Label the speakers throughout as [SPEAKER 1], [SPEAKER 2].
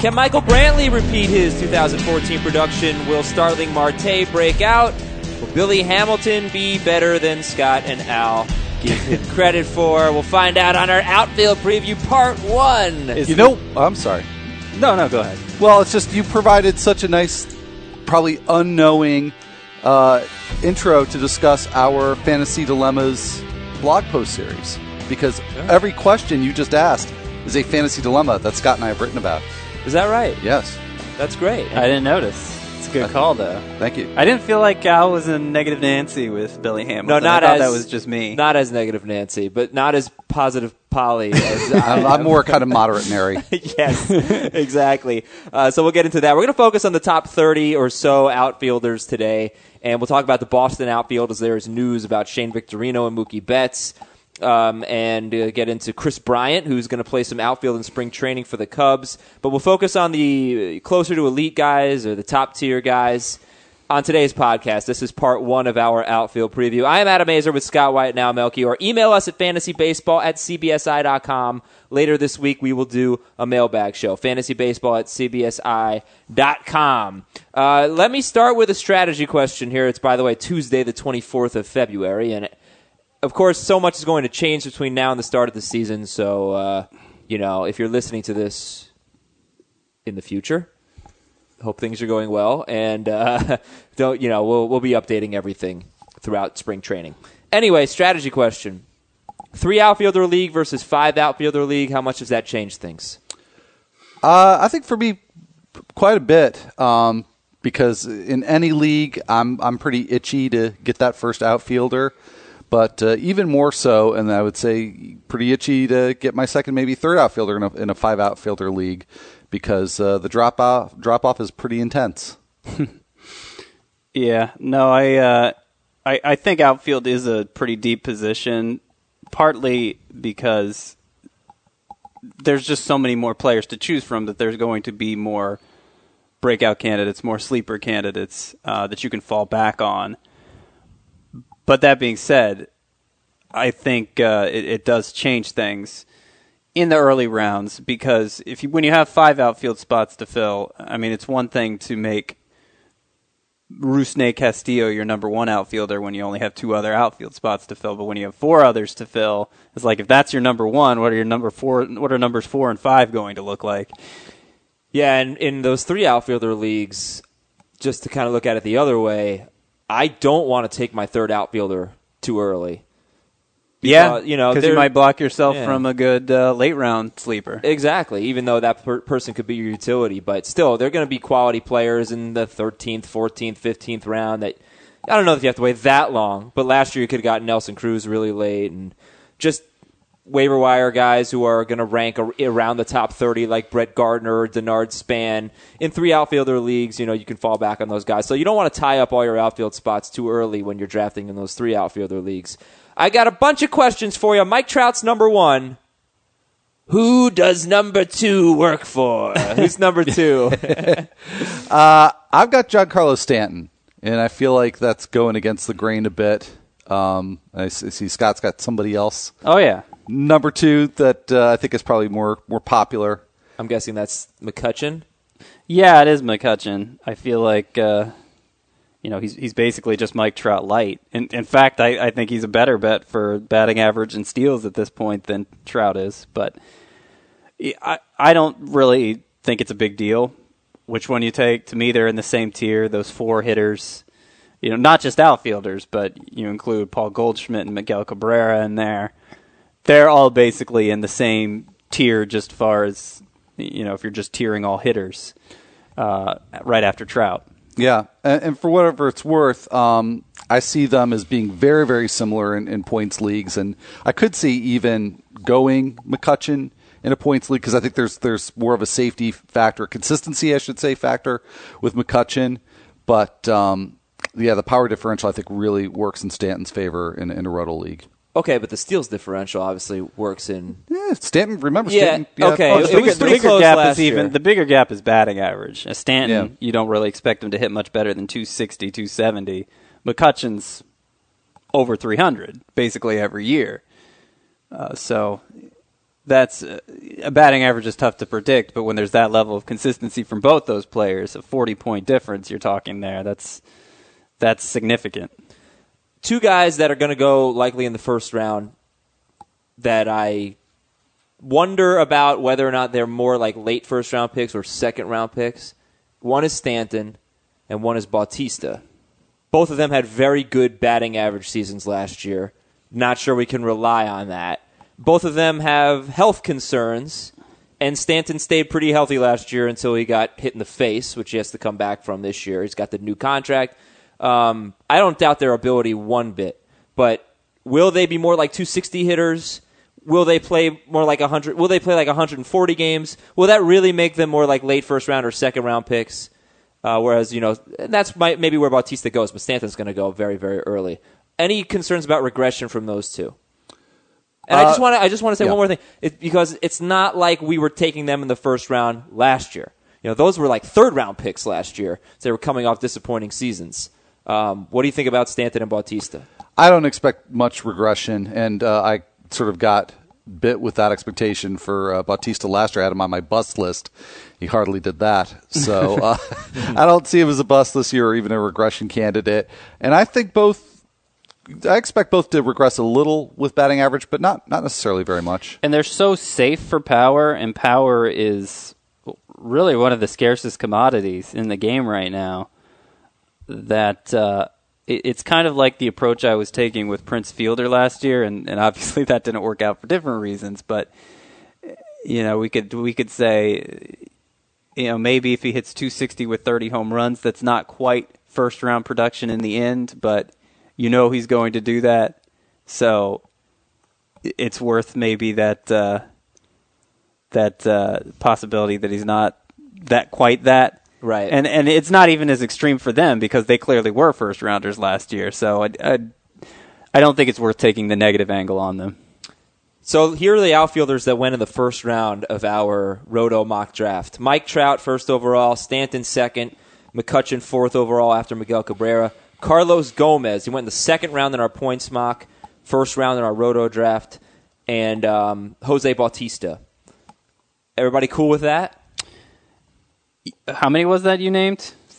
[SPEAKER 1] Can Michael Brantley repeat his 2014 production? Will Starling Marte break out? Will Billy Hamilton be better than Scott and Al give him credit for? We'll find out on our outfield preview part 1.
[SPEAKER 2] I'm sorry.
[SPEAKER 3] No, go ahead.
[SPEAKER 2] Well, it's just you provided such a nice, probably unknowing intro to discuss our Fantasy Dilemmas blog post series. Because every question you just asked is a fantasy dilemma that Scott and I have written about.
[SPEAKER 1] Is that right?
[SPEAKER 2] Yes.
[SPEAKER 1] That's great.
[SPEAKER 3] I didn't notice. It's a good call, though.
[SPEAKER 2] Thank you.
[SPEAKER 3] I didn't feel like Al was in Negative Nancy with Billy Hamilton.
[SPEAKER 1] No, not
[SPEAKER 3] I thought
[SPEAKER 1] as
[SPEAKER 3] that was just me.
[SPEAKER 1] Not as Negative Nancy, but not as positive Polly as
[SPEAKER 2] I'm more kind of moderate Mary.
[SPEAKER 1] Yes, exactly. So we'll get into that. We're going to focus on the top 30 or so outfielders today, and we'll talk about the Boston outfield as there is news about Shane Victorino and Mookie Betts. And get into Chris Bryant, who's going to play some outfield in spring training for the Cubs. But we'll focus on the closer to elite guys or the top-tier guys on today's podcast. This is part 1 of our outfield preview. I am Adam Azer with Scott White and Al Melchior. Email us at fantasybaseball@cbsi.com. Later this week, we will do a mailbag show, fantasybaseball@cbsi.com. Let me start with a strategy question here. It's, by the way, Tuesday, the 24th of February, and of course, so much is going to change between now and the start of the season. So, if you're listening to this in the future, hope things are going well, and we'll be updating everything throughout spring training. Anyway, strategy question: 3 outfielder league versus 5 outfielder league. How much does that change things?
[SPEAKER 2] I think for me, quite a bit. Because in any league, I'm pretty itchy to get that first outfielder. But even more so, and I would say pretty itchy to get my second, maybe third outfielder in a 5 outfielder league, because the drop off is pretty intense.
[SPEAKER 3] Yeah, no, I think outfield is a pretty deep position, partly because there's just so many more players to choose from that there's going to be more breakout candidates, more sleeper candidates that you can fall back on. But that being said, I think it does change things in the early rounds, because when you have 5 outfield spots to fill, I mean, it's one thing to make Rusney Castillo your number 1 outfielder when you only have 2 other outfield spots to fill. But when you have 4 others to fill, it's like, if that's your number 1, what are numbers 4 and 5 going to look like?
[SPEAKER 1] Yeah, and in those 3 outfielder leagues, just to kind of look at it the other way, I don't want to take my third outfielder too early.
[SPEAKER 3] Because, you might block yourself from a good late-round sleeper.
[SPEAKER 1] Exactly, even though that person could be your utility. But still, they're going to be quality players in the 13th, 14th, 15th round. That I don't know if you have to wait that long, but last year you could have gotten Nelson Cruz really late, and just waiver wire guys who are going to rank around the top 30, like Brett Gardner or Denard Span. In 3 outfielder leagues, you can fall back on those guys. So you don't want to tie up all your outfield spots too early when you're drafting in those 3 outfielder leagues. I got a bunch of questions for you. Mike Trout's number 1. Who does number 2 work for? Who's number 2?
[SPEAKER 2] I've got Giancarlo Stanton, and I feel like that's going against the grain a bit. I see Scott's got somebody else.
[SPEAKER 3] Oh, yeah.
[SPEAKER 2] Number 2 that I think is probably more popular.
[SPEAKER 1] I'm guessing that's McCutchen.
[SPEAKER 3] Yeah, it is McCutchen. I feel like he's basically just Mike Trout light. In fact, I think he's a better bet for batting average and steals at this point than Trout is. But I don't really think it's a big deal which one you take. To me, they're in the same tier. Those 4 hitters, not just outfielders, but you include Paul Goldschmidt and Miguel Cabrera in there. They're all basically in the same tier, just as far as, if you're just tiering all hitters right after Trout.
[SPEAKER 2] Yeah, and for whatever it's worth, I see them as being very, very similar in points leagues, and I could see even going McCutchen in a points league, because I think there's more of a safety factor, consistency, I should say, factor with McCutchen. But, the power differential, I think, really works in Stanton's favor in a roto league.
[SPEAKER 1] Okay, but the steals differential obviously works in...
[SPEAKER 2] Yeah, Stanton, remember
[SPEAKER 1] Stanton?
[SPEAKER 2] Yeah,
[SPEAKER 1] okay. It was pretty close last year.
[SPEAKER 3] The bigger gap is batting average. Stanton, you don't really expect him to hit much better than 260, 270. McCutchen's over 300, basically every year. So that's a batting average is tough to predict, but when there's that level of consistency from both those players, a 40-point difference you're talking there, that's significant.
[SPEAKER 1] Two guys that are going to go likely in the first round that I wonder about whether or not they're more like late first-round picks or second-round picks. One is Stanton, and one is Bautista. Both of them had very good batting average seasons last year. Not sure we can rely on that. Both of them have health concerns, and Stanton stayed pretty healthy last year until he got hit in the face, which he has to come back from this year. He's got the new contract. I don't doubt their ability one bit, but will they be more like 260 hitters? Will they play more like 100? Will they play like 140 games? Will that really make them more like late first round or second round picks? Whereas, that's maybe where Bautista goes, but Stanton's going to go very, very early. Any concerns about regression from those two? And I just want to say one more thing, because it's not like we were taking them in the first round last year. Those were like third-round picks last year. So they were coming off disappointing seasons. What do you think about Stanton and Bautista?
[SPEAKER 2] I don't expect much regression, and I sort of got bit with that expectation for Bautista last year. I had him on my bust list. He hardly did that. So I don't see him as a bust this year or even a regression candidate. And I expect both to regress a little with batting average, but not necessarily very much.
[SPEAKER 3] And they're so safe for power, and power is really one of the scarcest commodities in the game right now, that it's kind of like the approach I was taking with Prince Fielder last year, and obviously that didn't work out for different reasons, but we could say maybe if he hits 260 with 30 home runs, that's not quite first-round production in the end, but he's going to do that, so it's worth maybe that possibility that he's not quite that.
[SPEAKER 1] Right.
[SPEAKER 3] And it's not even as extreme for them because they clearly were first rounders last year. So I don't think it's worth taking the negative angle on them.
[SPEAKER 1] So here are the outfielders that went in the first round of our Roto mock draft. Mike Trout, first overall. Stanton, second. McCutchen, fourth overall after Miguel Cabrera. Carlos Gomez, he went in the second round in our points mock, first round in our Roto draft, and Jose Bautista. Everybody cool with that?
[SPEAKER 3] How many was that you named?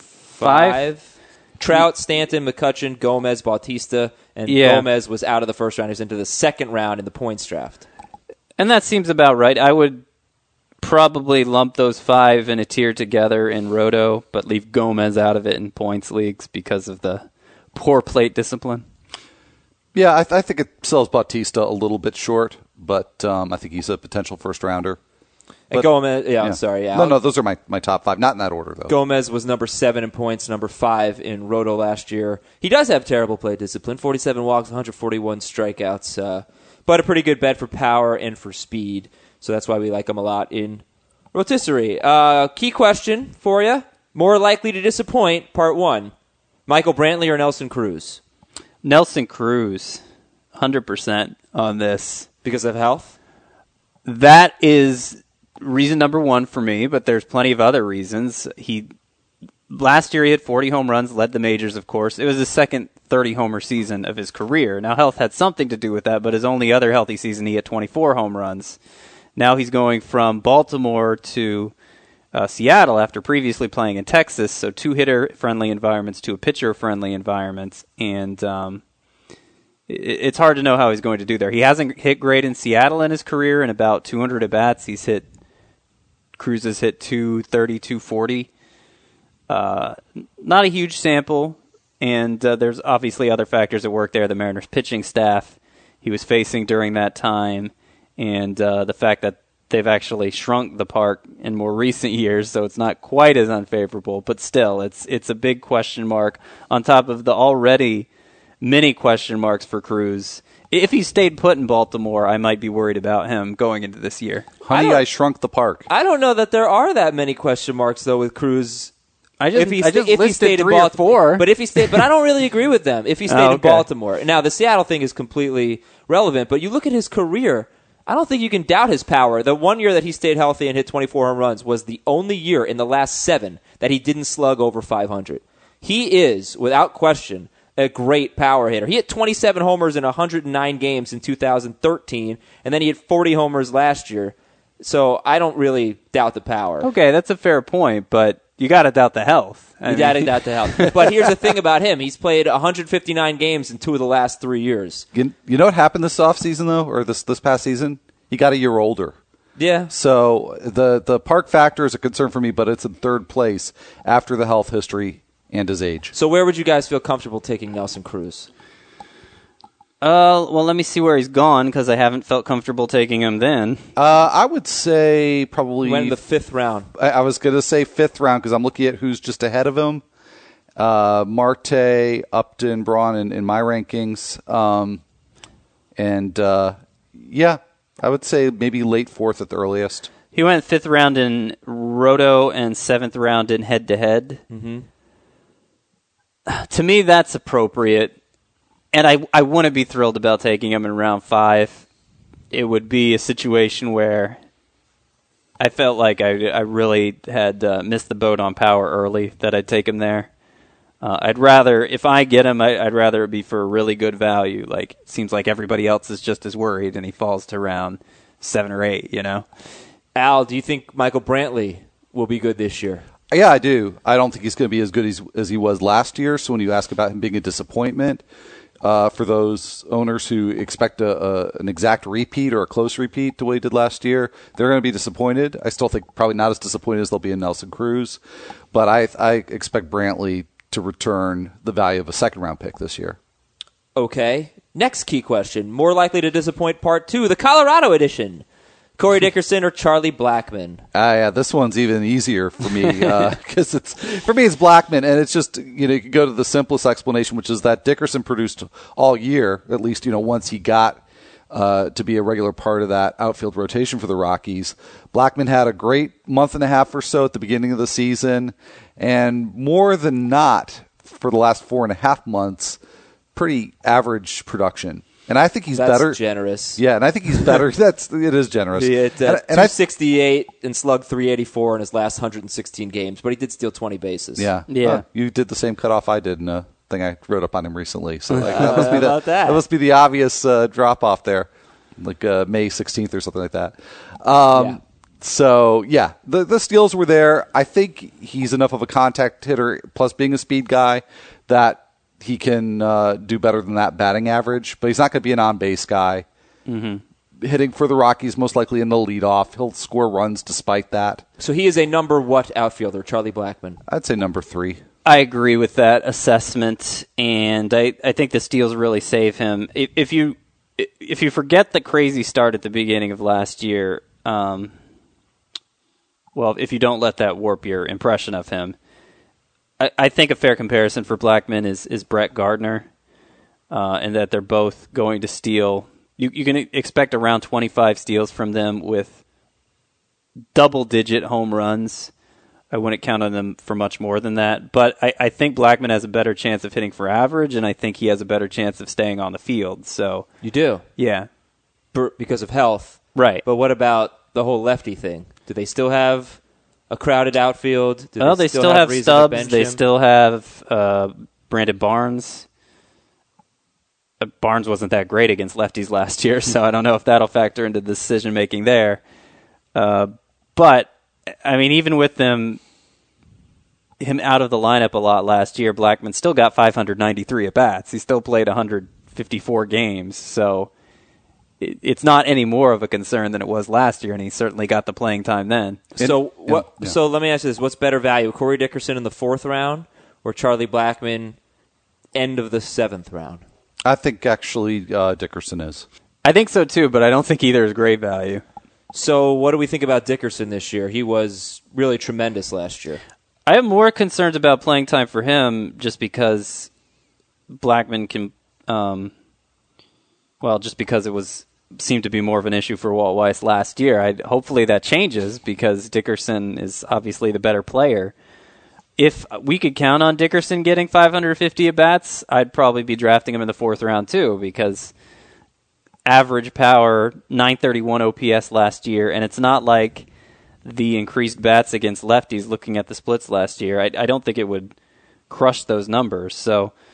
[SPEAKER 1] 5? Trout, Stanton, McCutchen, Gomez, Bautista, and Gomez was out of the first round. He's into the second round in the points draft.
[SPEAKER 3] And that seems about right. I would probably lump those 5 in a tier together in Roto, but leave Gomez out of it in points leagues because of the poor plate discipline.
[SPEAKER 2] Yeah, I think it sells Bautista a little bit short, but I think he's a potential first rounder.
[SPEAKER 1] And Gomez, I'm sorry. Yeah.
[SPEAKER 2] No, those are my top 5. Not in that order, though.
[SPEAKER 1] Gomez was number 7 in points, number 5 in Roto last year. He does have terrible plate discipline, 47 walks, 141 strikeouts, but a pretty good bet for power and for speed. So that's why we like him a lot in rotisserie. Key question for you. More likely to disappoint, part 1. Michael Brantley or Nelson Cruz?
[SPEAKER 3] Nelson Cruz, 100% on this.
[SPEAKER 1] Because of health?
[SPEAKER 3] That is reason number 1 for me, but there's plenty of other reasons. Last year he hit 40 home runs, led the majors, of course. It was his second 30-homer season of his career. Now, health had something to do with that, but his only other healthy season he hit 24 home runs. Now he's going from Baltimore to Seattle after previously playing in Texas, so 2 hitter-friendly environments to a pitcher-friendly environment, and it's hard to know how he's going to do there. He hasn't hit great in Seattle in his career. In about 200 at-bats, Cruz has hit 230, 240. Not a huge sample, and there's obviously other factors at work there. The Mariners' pitching staff he was facing during that time, and the fact that they've actually shrunk the park in more recent years, so it's not quite as unfavorable. But still, it's a big question mark on top of the already many question marks for Cruz. If he stayed put in Baltimore, I might be worried about him going into this year.
[SPEAKER 2] Honey, I shrunk the park.
[SPEAKER 1] I don't know that there are that many question marks, though, with Cruz.
[SPEAKER 3] I just listed 3 or 4.
[SPEAKER 1] But I don't really agree with them. If he stayed in Baltimore. Now, the Seattle thing is completely relevant, but you look at his career, I don't think you can doubt his power. The one year that he stayed healthy and hit 24 home runs was the only year in the last 7 that he didn't slug over 500. He is, without question, a great power hitter. He hit 27 homers in 109 games in 2013, and then he hit 40 homers last year. So I don't really doubt the power.
[SPEAKER 3] Okay, that's a fair point, but you got to doubt the health.
[SPEAKER 1] You got to doubt the health. But here's the thing about him. He's played 159 games in 2 of the last 3 years.
[SPEAKER 2] You know what happened this offseason, though, or this past season? He got a year older.
[SPEAKER 1] Yeah.
[SPEAKER 2] So the park factor is a concern for me, but it's in third place after the health history and his age.
[SPEAKER 1] So where would you guys feel comfortable taking Nelson Cruz?
[SPEAKER 3] Well, let me see where he's gone because I haven't felt comfortable taking him then.
[SPEAKER 2] I would say probably...
[SPEAKER 1] When the 5th round.
[SPEAKER 2] I was going to say 5th round because I'm looking at who's just ahead of him. Marte, Upton, Braun in my rankings. Yeah, I would say maybe late 4th at the earliest.
[SPEAKER 3] He went 5th round in Roto and 7th round in head-to-head.
[SPEAKER 1] Mm-hmm.
[SPEAKER 3] To me, that's appropriate. And I wouldn't be thrilled about taking him in round 5. It would be a situation where I felt like I really had missed the boat on power early, that I'd take him there. I'd rather, if I get him, I'd rather it be for a really good value. Like, it seems like everybody else is just as worried, and he falls to round 7 or 8, you know?
[SPEAKER 1] Al, do you think Michael Brantley will be good this year?
[SPEAKER 2] Yeah, I do. I don't think he's going to be as good as he was last year. So when you ask about him being a disappointment, for those owners who expect an exact repeat or a close repeat to what he did last year, they're going to be disappointed. I still think probably not as disappointed as they'll be in Nelson Cruz, but I expect Brantley to return the value of a second-round pick this year.
[SPEAKER 1] Okay. Next key question. More likely to disappoint part 2, the Colorado edition. Corey Dickerson or Charlie Blackmon?
[SPEAKER 2] Yeah, this one's even easier for me because it's Blackmon, and it's just you can go to the simplest explanation, which is that Dickerson produced all year, at least once he got to be a regular part of that outfield rotation for the Rockies. Blackmon had a great month and a half or so at the beginning of the season, and more than not for the last 4.5 months, pretty average production. And I think he's better.
[SPEAKER 1] That's generous.
[SPEAKER 2] Yeah, and I think he's better. It is generous.
[SPEAKER 1] He hit 268 and slugged 384 in his last 116 games, but he did steal 20 bases.
[SPEAKER 2] Yeah. You did the same cutoff I did in a thing I wrote up on him recently. So that must be the obvious drop off there, like May 16th or something like that. So yeah, the steals were there. I think he's enough of a contact hitter, plus being a speed guy, that he can do better than that batting average, but he's not going to be an on-base guy. Mm-hmm. Hitting for the Rockies, most likely in the leadoff. He'll score runs despite that.
[SPEAKER 1] So he is a number what outfielder, Charlie Blackmon?
[SPEAKER 2] I'd say number 3.
[SPEAKER 3] I agree with that assessment, and I think the steals really save him. If you forget the crazy start at the beginning of last year, if you don't let that warp your impression of him, I think a fair comparison for Blackmon is Brett Gardner, and that they're both going to steal. You can expect around 25 steals from them with double-digit home runs. I wouldn't count on them for much more than that. But I think Blackmon has a better chance of hitting for average, and I think he has a better chance of staying on the field. So
[SPEAKER 1] you do?
[SPEAKER 3] Yeah.
[SPEAKER 1] Because of health.
[SPEAKER 3] Right.
[SPEAKER 1] But what about the whole lefty thing? Do they still have a crowded outfield?
[SPEAKER 3] They still have Stubbs. They still have Brandon Barnes. Barnes wasn't that great against lefties last year, so I don't know if that'll factor into the decision-making there. But, I mean, even with him out of the lineup a lot last year, Blackmon still got 593 at-bats. He still played 154 games, so it's not any more of a concern than it was last year, and he certainly got the playing time then.
[SPEAKER 1] So So let me ask you this. What's better value, Corey Dickerson in the 4th round or Charlie Blackmon end of the 7th round?
[SPEAKER 2] I think actually Dickerson is.
[SPEAKER 3] I think so too, but I don't think either is great value.
[SPEAKER 1] So what do we think about Dickerson this year? He was really tremendous last year.
[SPEAKER 3] I have more concerns about playing time for him just because Blackmon can, just because it seemed to be more of an issue for Walt Weiss last year. Hopefully that changes because Dickerson is obviously the better player. If we could count on Dickerson getting 550 at-bats, I'd probably be drafting him in the 4th round too because average power, 931 OPS last year, and it's not like the increased bats against lefties looking at the splits last year. I don't think it would crush those numbers. So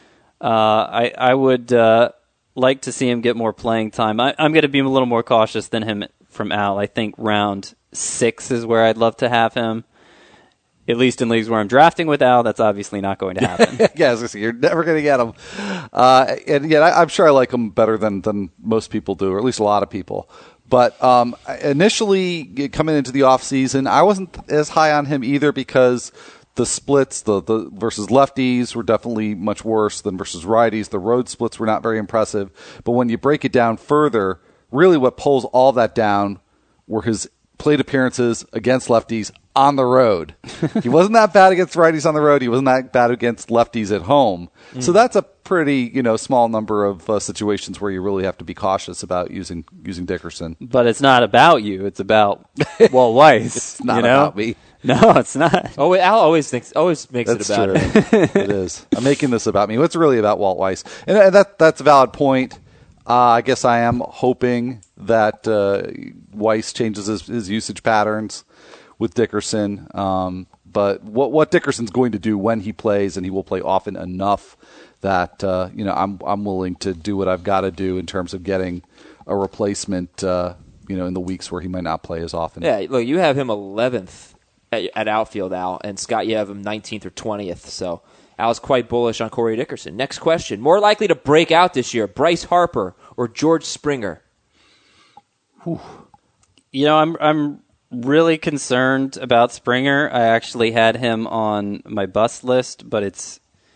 [SPEAKER 3] I would like to see him get more playing time. I'm going to be a little more cautious than him from Al. I think round 6 is where I'd love to have him. At least in leagues where I'm drafting with Al, that's obviously not going to happen.
[SPEAKER 2] Yeah, I was gonna say, you're never going to get him. And yet, I'm sure I like him better than most people do, or at least a lot of people. But initially, coming into the offseason, I wasn't as high on him either because the splits, the versus lefties were definitely much worse than versus righties. The road splits were not very impressive. But when you break it down further, really what pulls all that down were his plate appearances against lefties on the road. He wasn't that bad against righties on the road. He wasn't that bad against lefties at home. So that's a pretty, small number of situations where you really have to be cautious about using Dickerson.
[SPEAKER 3] But it's not about you. It's about Walt Weiss.
[SPEAKER 2] It's not about me.
[SPEAKER 3] No, it's not.
[SPEAKER 1] Oh, Al always makes
[SPEAKER 2] That's
[SPEAKER 1] it about
[SPEAKER 2] true.
[SPEAKER 1] him.
[SPEAKER 2] It is. I'm making this about me. It's really about Walt Weiss. And that's a valid point. I guess I am hoping that Weiss changes his usage patterns with Dickerson. But what Dickerson's going to do when he plays, and he will play often enough that I'm willing to do what I've got to do in terms of getting a replacement. In the weeks where he might not play as often.
[SPEAKER 1] Yeah, look, you have him 11th at outfield, Al, and Scott, you have him 19th or 20th. So Al's quite bullish on Corey Dickerson. Next question: more likely to break out this year, Bryce Harper or George Springer?
[SPEAKER 3] Whew. I'm really concerned about Springer. I actually had him on my bust list, but it's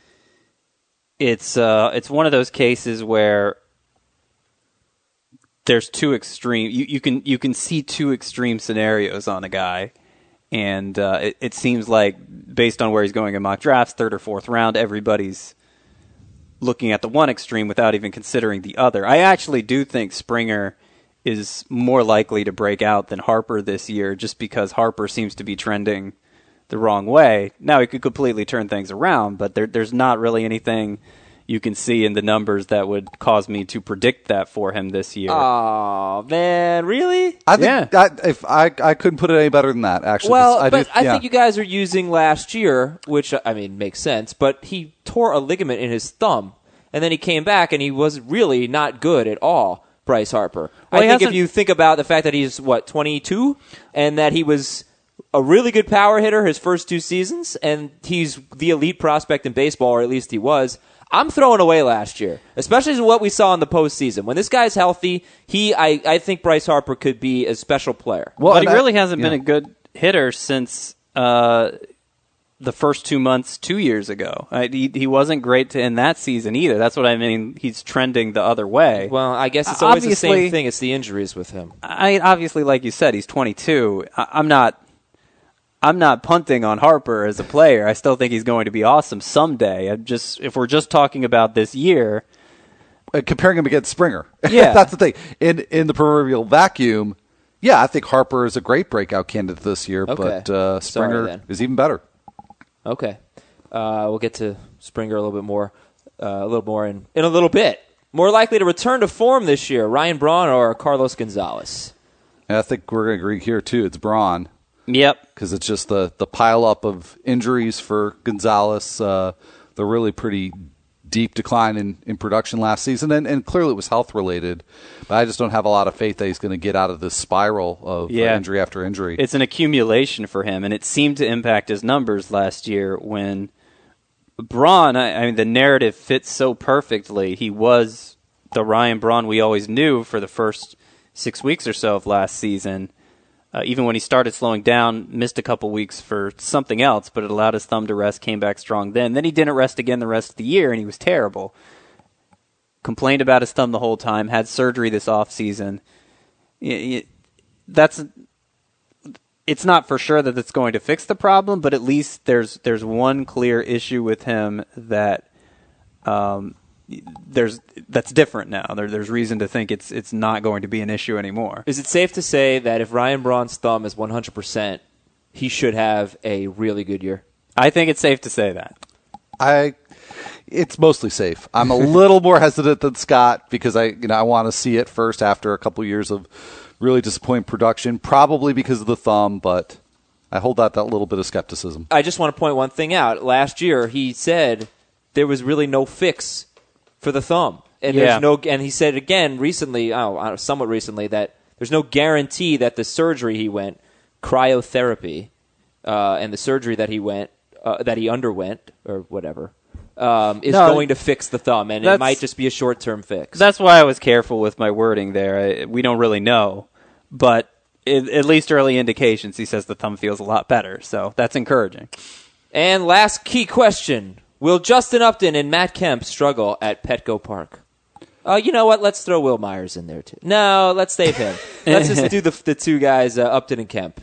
[SPEAKER 3] one of those cases where there's two extreme. You can see two extreme scenarios on a guy, and it seems like based on where he's going in mock drafts, 3rd or 4th round, everybody's looking at the one extreme without even considering the other. I actually do think Springer is more likely to break out than Harper this year, just because Harper seems to be trending the wrong way. Now, he could completely turn things around, but there's not really anything you can see in the numbers that would cause me to predict that for him this year.
[SPEAKER 1] Oh, man, really?
[SPEAKER 2] I think if I couldn't put it any better than that, actually.
[SPEAKER 1] Well, I think you guys are using last year, which, makes sense, but he tore a ligament in his thumb, and then he came back, and he was really not good at all, Bryce Harper.
[SPEAKER 3] Well,
[SPEAKER 1] I think if you think about the fact that he's, 22, and that he was a really good power hitter his first 2 seasons, and he's the elite prospect in baseball, or at least he was, I'm throwing away last year, especially what we saw in the postseason. When this guy's healthy, I think Bryce Harper could be a special player.
[SPEAKER 3] Well, but he really hasn't been a good hitter since the first 2 months 2 years ago. He wasn't great in that season either. That's what I mean. He's trending the other way.
[SPEAKER 1] Well, I guess it's always the same thing. It's the injuries with him.
[SPEAKER 3] Obviously, like you said, he's 22. I'm not punting on Harper as a player. I still think he's going to be awesome someday. If we're just talking about this year,
[SPEAKER 2] comparing him against Springer,
[SPEAKER 3] yeah,
[SPEAKER 2] that's the thing. In the proverbial vacuum, yeah, I think Harper is a great breakout candidate this year,
[SPEAKER 1] okay.
[SPEAKER 2] But Springer is even better.
[SPEAKER 1] Okay, we'll get to Springer a little more in a little bit. More likely to return to form this year, Ryan Braun or Carlos Gonzalez?
[SPEAKER 2] And I think we're going to agree here too. It's Braun.
[SPEAKER 3] Yep.
[SPEAKER 2] Because it's just the pile up of injuries for Gonzalez, the really pretty deep decline in production last season, and clearly it was health related. But I just don't have a lot of faith that he's going to get out of this spiral of injury after injury.
[SPEAKER 3] It's an accumulation for him, and it seemed to impact his numbers last year when Braun, the narrative fits so perfectly. He was the Ryan Braun we always knew for the first 6 weeks or so of last season. Even when he started slowing down, missed a couple weeks for something else, but it allowed his thumb to rest, came back strong then. Then he didn't rest again the rest of the year, and he was terrible. Complained about his thumb the whole time, had surgery this offseason. It's not for sure that it's going to fix the problem, but at least there's one clear issue with him that that's different now. There's reason to think it's not going to be an issue anymore.
[SPEAKER 1] Is it safe to say that if Ryan Braun's thumb is 100%, he should have a really good year?
[SPEAKER 3] I think it's safe to say that.
[SPEAKER 2] It's mostly safe. I'm a little more hesitant than Scott because I want to see it first after a couple years of really disappointing production, probably because of the thumb, but I hold out that little bit of skepticism.
[SPEAKER 1] I just want to point one thing out. Last year, he said there was really no fix for the thumb. And
[SPEAKER 3] Yeah.
[SPEAKER 1] and he said again recently, somewhat recently, that there's no guarantee that the surgery he went, cryotherapy, and the surgery that he underwent or whatever, is going to fix the thumb, and it might just be a short-term fix.
[SPEAKER 3] That's why I was careful with my wording there. We don't really know, but at least early indications, he says the thumb feels a lot better, so that's encouraging.
[SPEAKER 1] And last key question: will Justin Upton and Matt Kemp struggle at Petco Park? You know what? Let's throw Will Myers in there too. No, let's save him. Let's just do the two guys, Upton and Kemp.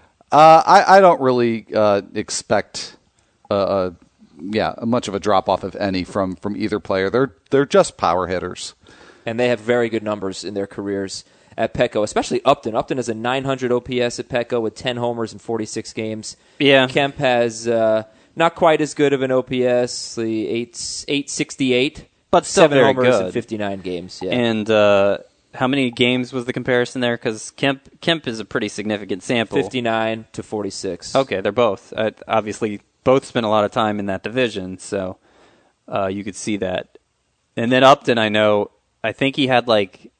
[SPEAKER 2] I don't really expect much of a drop off, if any, from either player. They're just power hitters,
[SPEAKER 1] and they have very good numbers in their careers at Petco, especially Upton. Upton has a 900 OPS at Petco with 10 homers in 46 games.
[SPEAKER 3] Yeah,
[SPEAKER 1] Kemp has not quite as good of an OPS, the 868,
[SPEAKER 3] but still
[SPEAKER 1] 7
[SPEAKER 3] very
[SPEAKER 1] homers
[SPEAKER 3] good
[SPEAKER 1] in 59 games. Yeah.
[SPEAKER 3] And how many games was the comparison there? Because Kemp is a pretty significant sample.
[SPEAKER 1] 59 to 46.
[SPEAKER 3] Okay, they're both. Obviously, both spent a lot of time in that division, so you could see that. And then Upton, I think he had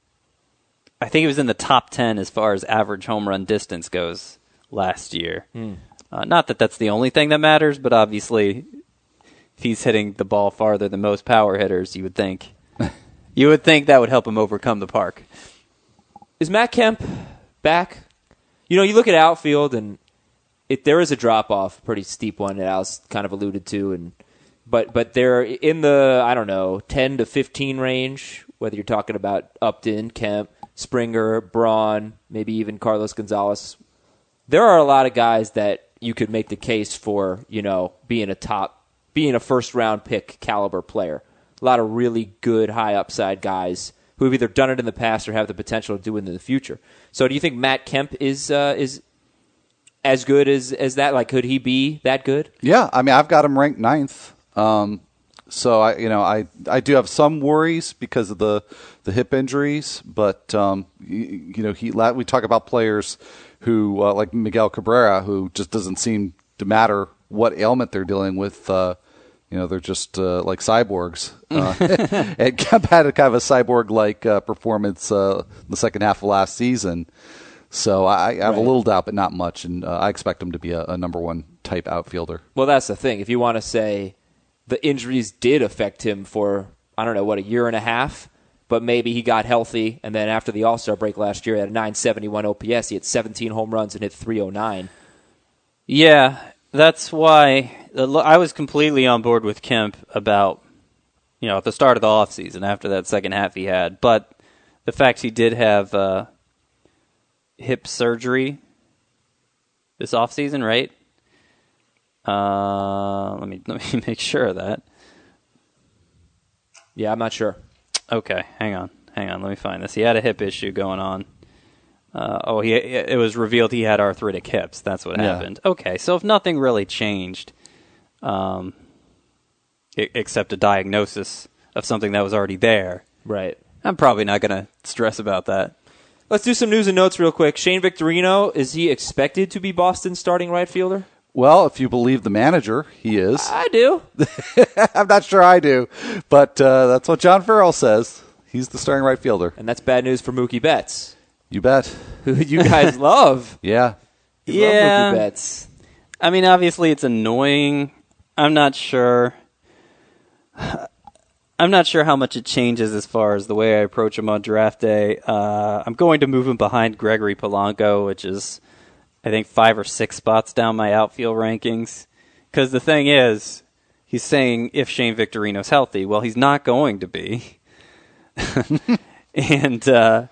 [SPEAKER 3] I think he was in the top 10 as far as average home run distance goes last year. Not that that's the only thing that matters, but obviously, if he's hitting the ball farther than most power hitters, you would think that would help him overcome the park.
[SPEAKER 1] Is Matt Kemp back? You look at outfield, and there is a drop-off, a pretty steep one that Al's kind of alluded to, but they're in the, 10 to 15 range, whether you're talking about Upton, Kemp, Springer, Braun, maybe even Carlos Gonzalez. There are a lot of guys that you could make the case for, being a first-round pick caliber player. A lot of really good high upside guys who have either done it in the past or have the potential to do it in the future. So do you think Matt Kemp is as good as that? Like, could he be that good?
[SPEAKER 2] Yeah, I've got him ranked 9th. So I do have some worries because of the hip injuries, but we talk about players who like Miguel Cabrera, who just doesn't seem to matter what ailment they're dealing with. They're just like cyborgs. And Kemp had a kind of a cyborg-like performance in the second half of last season. So I have a little doubt, but not much, and I expect him to be a number one type outfielder.
[SPEAKER 1] Well, that's the thing. If you want to say the injuries did affect him for, a year and a half, but maybe he got healthy, and then after the All-Star break last year, he had a 971 OPS. He had 17 home runs and hit 309.
[SPEAKER 3] Yeah, that's why I was completely on board with Kemp about, at the start of the offseason, after that second half he had. But the fact he did have hip surgery this offseason, right? Let me make sure of that.
[SPEAKER 1] Yeah, I'm not sure.
[SPEAKER 3] Okay, hang on. Let me find this. He had a hip issue going on. It was revealed he had arthritic hips. That's what happened. Okay, so if nothing really changed, except a diagnosis of something that was already there,
[SPEAKER 1] right?
[SPEAKER 3] I'm probably not going to stress about that.
[SPEAKER 1] Let's do some news and notes real quick. Shane Victorino, is he expected to be Boston's starting right fielder?
[SPEAKER 2] Well, if you believe the manager, he is.
[SPEAKER 1] I do.
[SPEAKER 2] I'm not sure I do, but that's what John Farrell says. He's the starting right fielder.
[SPEAKER 1] And that's bad news for Mookie Betts.
[SPEAKER 2] You bet.
[SPEAKER 1] Who you guys love.
[SPEAKER 2] Yeah.
[SPEAKER 1] You love Mookie Betts.
[SPEAKER 3] Obviously it's annoying. I'm not sure how much it changes as far as the way I approach him on draft day. I'm going to move him behind Gregory Polanco, which is, I think, 5 or 6 spots down my outfield rankings. Because the thing is, he's saying if Shane Victorino's healthy. Well, he's not going to be. And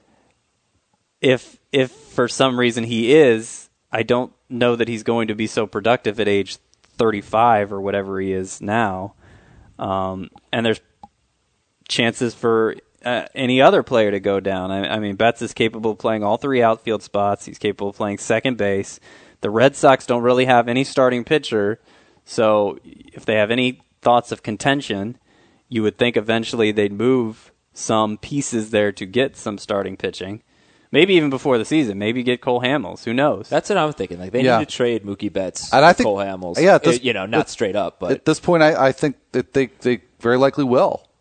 [SPEAKER 3] if for some reason he is, I don't know that he's going to be so productive at age 35 or whatever he is now. And there's chances for any other player to go down. I mean, Betts is capable of playing all 3 outfield spots. He's capable of playing second base. The Red Sox don't really have any starting pitcher, so if they have any thoughts of contention, you would think eventually they'd move some pieces there to get some starting pitching. Maybe even before the season. Maybe get Cole Hamels. Who knows?
[SPEAKER 1] That's what I'm thinking. Like, they need to trade Mookie Betts
[SPEAKER 2] and I
[SPEAKER 1] think Cole Hamels.
[SPEAKER 2] Yeah,
[SPEAKER 1] not straight up, but
[SPEAKER 2] at this point, I think that they very likely will.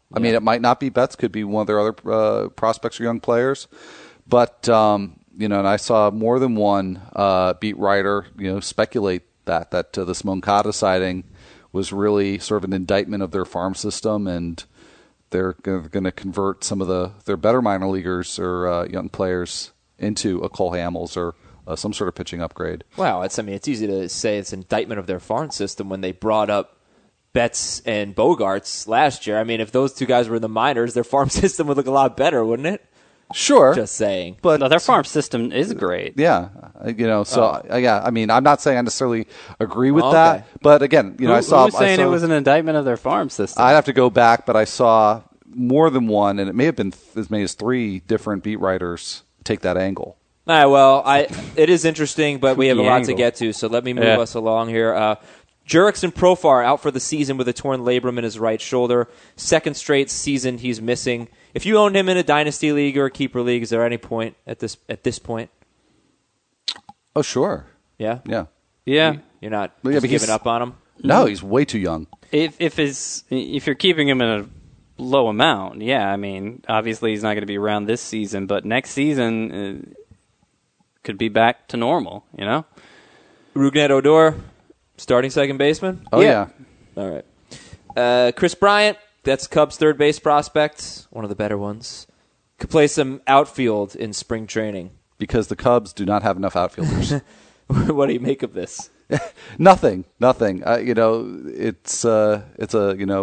[SPEAKER 2] I mean, it might not be Betts, could be one of their other prospects or young players. But, and I saw more than one beat writer, speculate that this Moncada sighting was really sort of an indictment of their farm system, and they're going to convert some of their better minor leaguers or young players into a Cole Hamels or some sort of pitching upgrade.
[SPEAKER 1] Wow, it's easy to say it's an indictment of their farm system when they brought up Betts and Bogarts last year. I mean, if those two guys were in the minors, their farm system would look a lot better, wouldn't it?
[SPEAKER 2] Sure.
[SPEAKER 1] Just saying.
[SPEAKER 3] But no, their farm system is great.
[SPEAKER 2] Yeah. I mean, I'm not saying I necessarily agree with that. But again, I saw...
[SPEAKER 3] Who's saying it was an indictment of their farm system?
[SPEAKER 2] I'd have to go back, but I saw more than one, and it may have been as many as 3 different beat writers take that angle.
[SPEAKER 1] All right, well, it is interesting, but we have a lot to get to, so let me move us along here. Jurickson Profar out for the season with a torn labrum in his right shoulder. Second straight season he's missing. If you owned him in a dynasty league or a keeper league, is there any point at this point?
[SPEAKER 2] Oh, sure.
[SPEAKER 1] Yeah?
[SPEAKER 2] Yeah.
[SPEAKER 1] You're not giving up on him?
[SPEAKER 2] No, he's way too young.
[SPEAKER 3] If you're keeping him in a low amount, I mean, obviously he's not going to be around this season, but next season could be back to normal,
[SPEAKER 1] Rougned Odor, starting second baseman?
[SPEAKER 2] Oh, yeah.
[SPEAKER 1] All right. Chris Bryant, that's Cubs' third base prospect, one of the better ones. Could play some outfield in spring training.
[SPEAKER 2] Because the Cubs do not have enough outfielders.
[SPEAKER 1] What do you make of this?
[SPEAKER 2] Nothing. It's a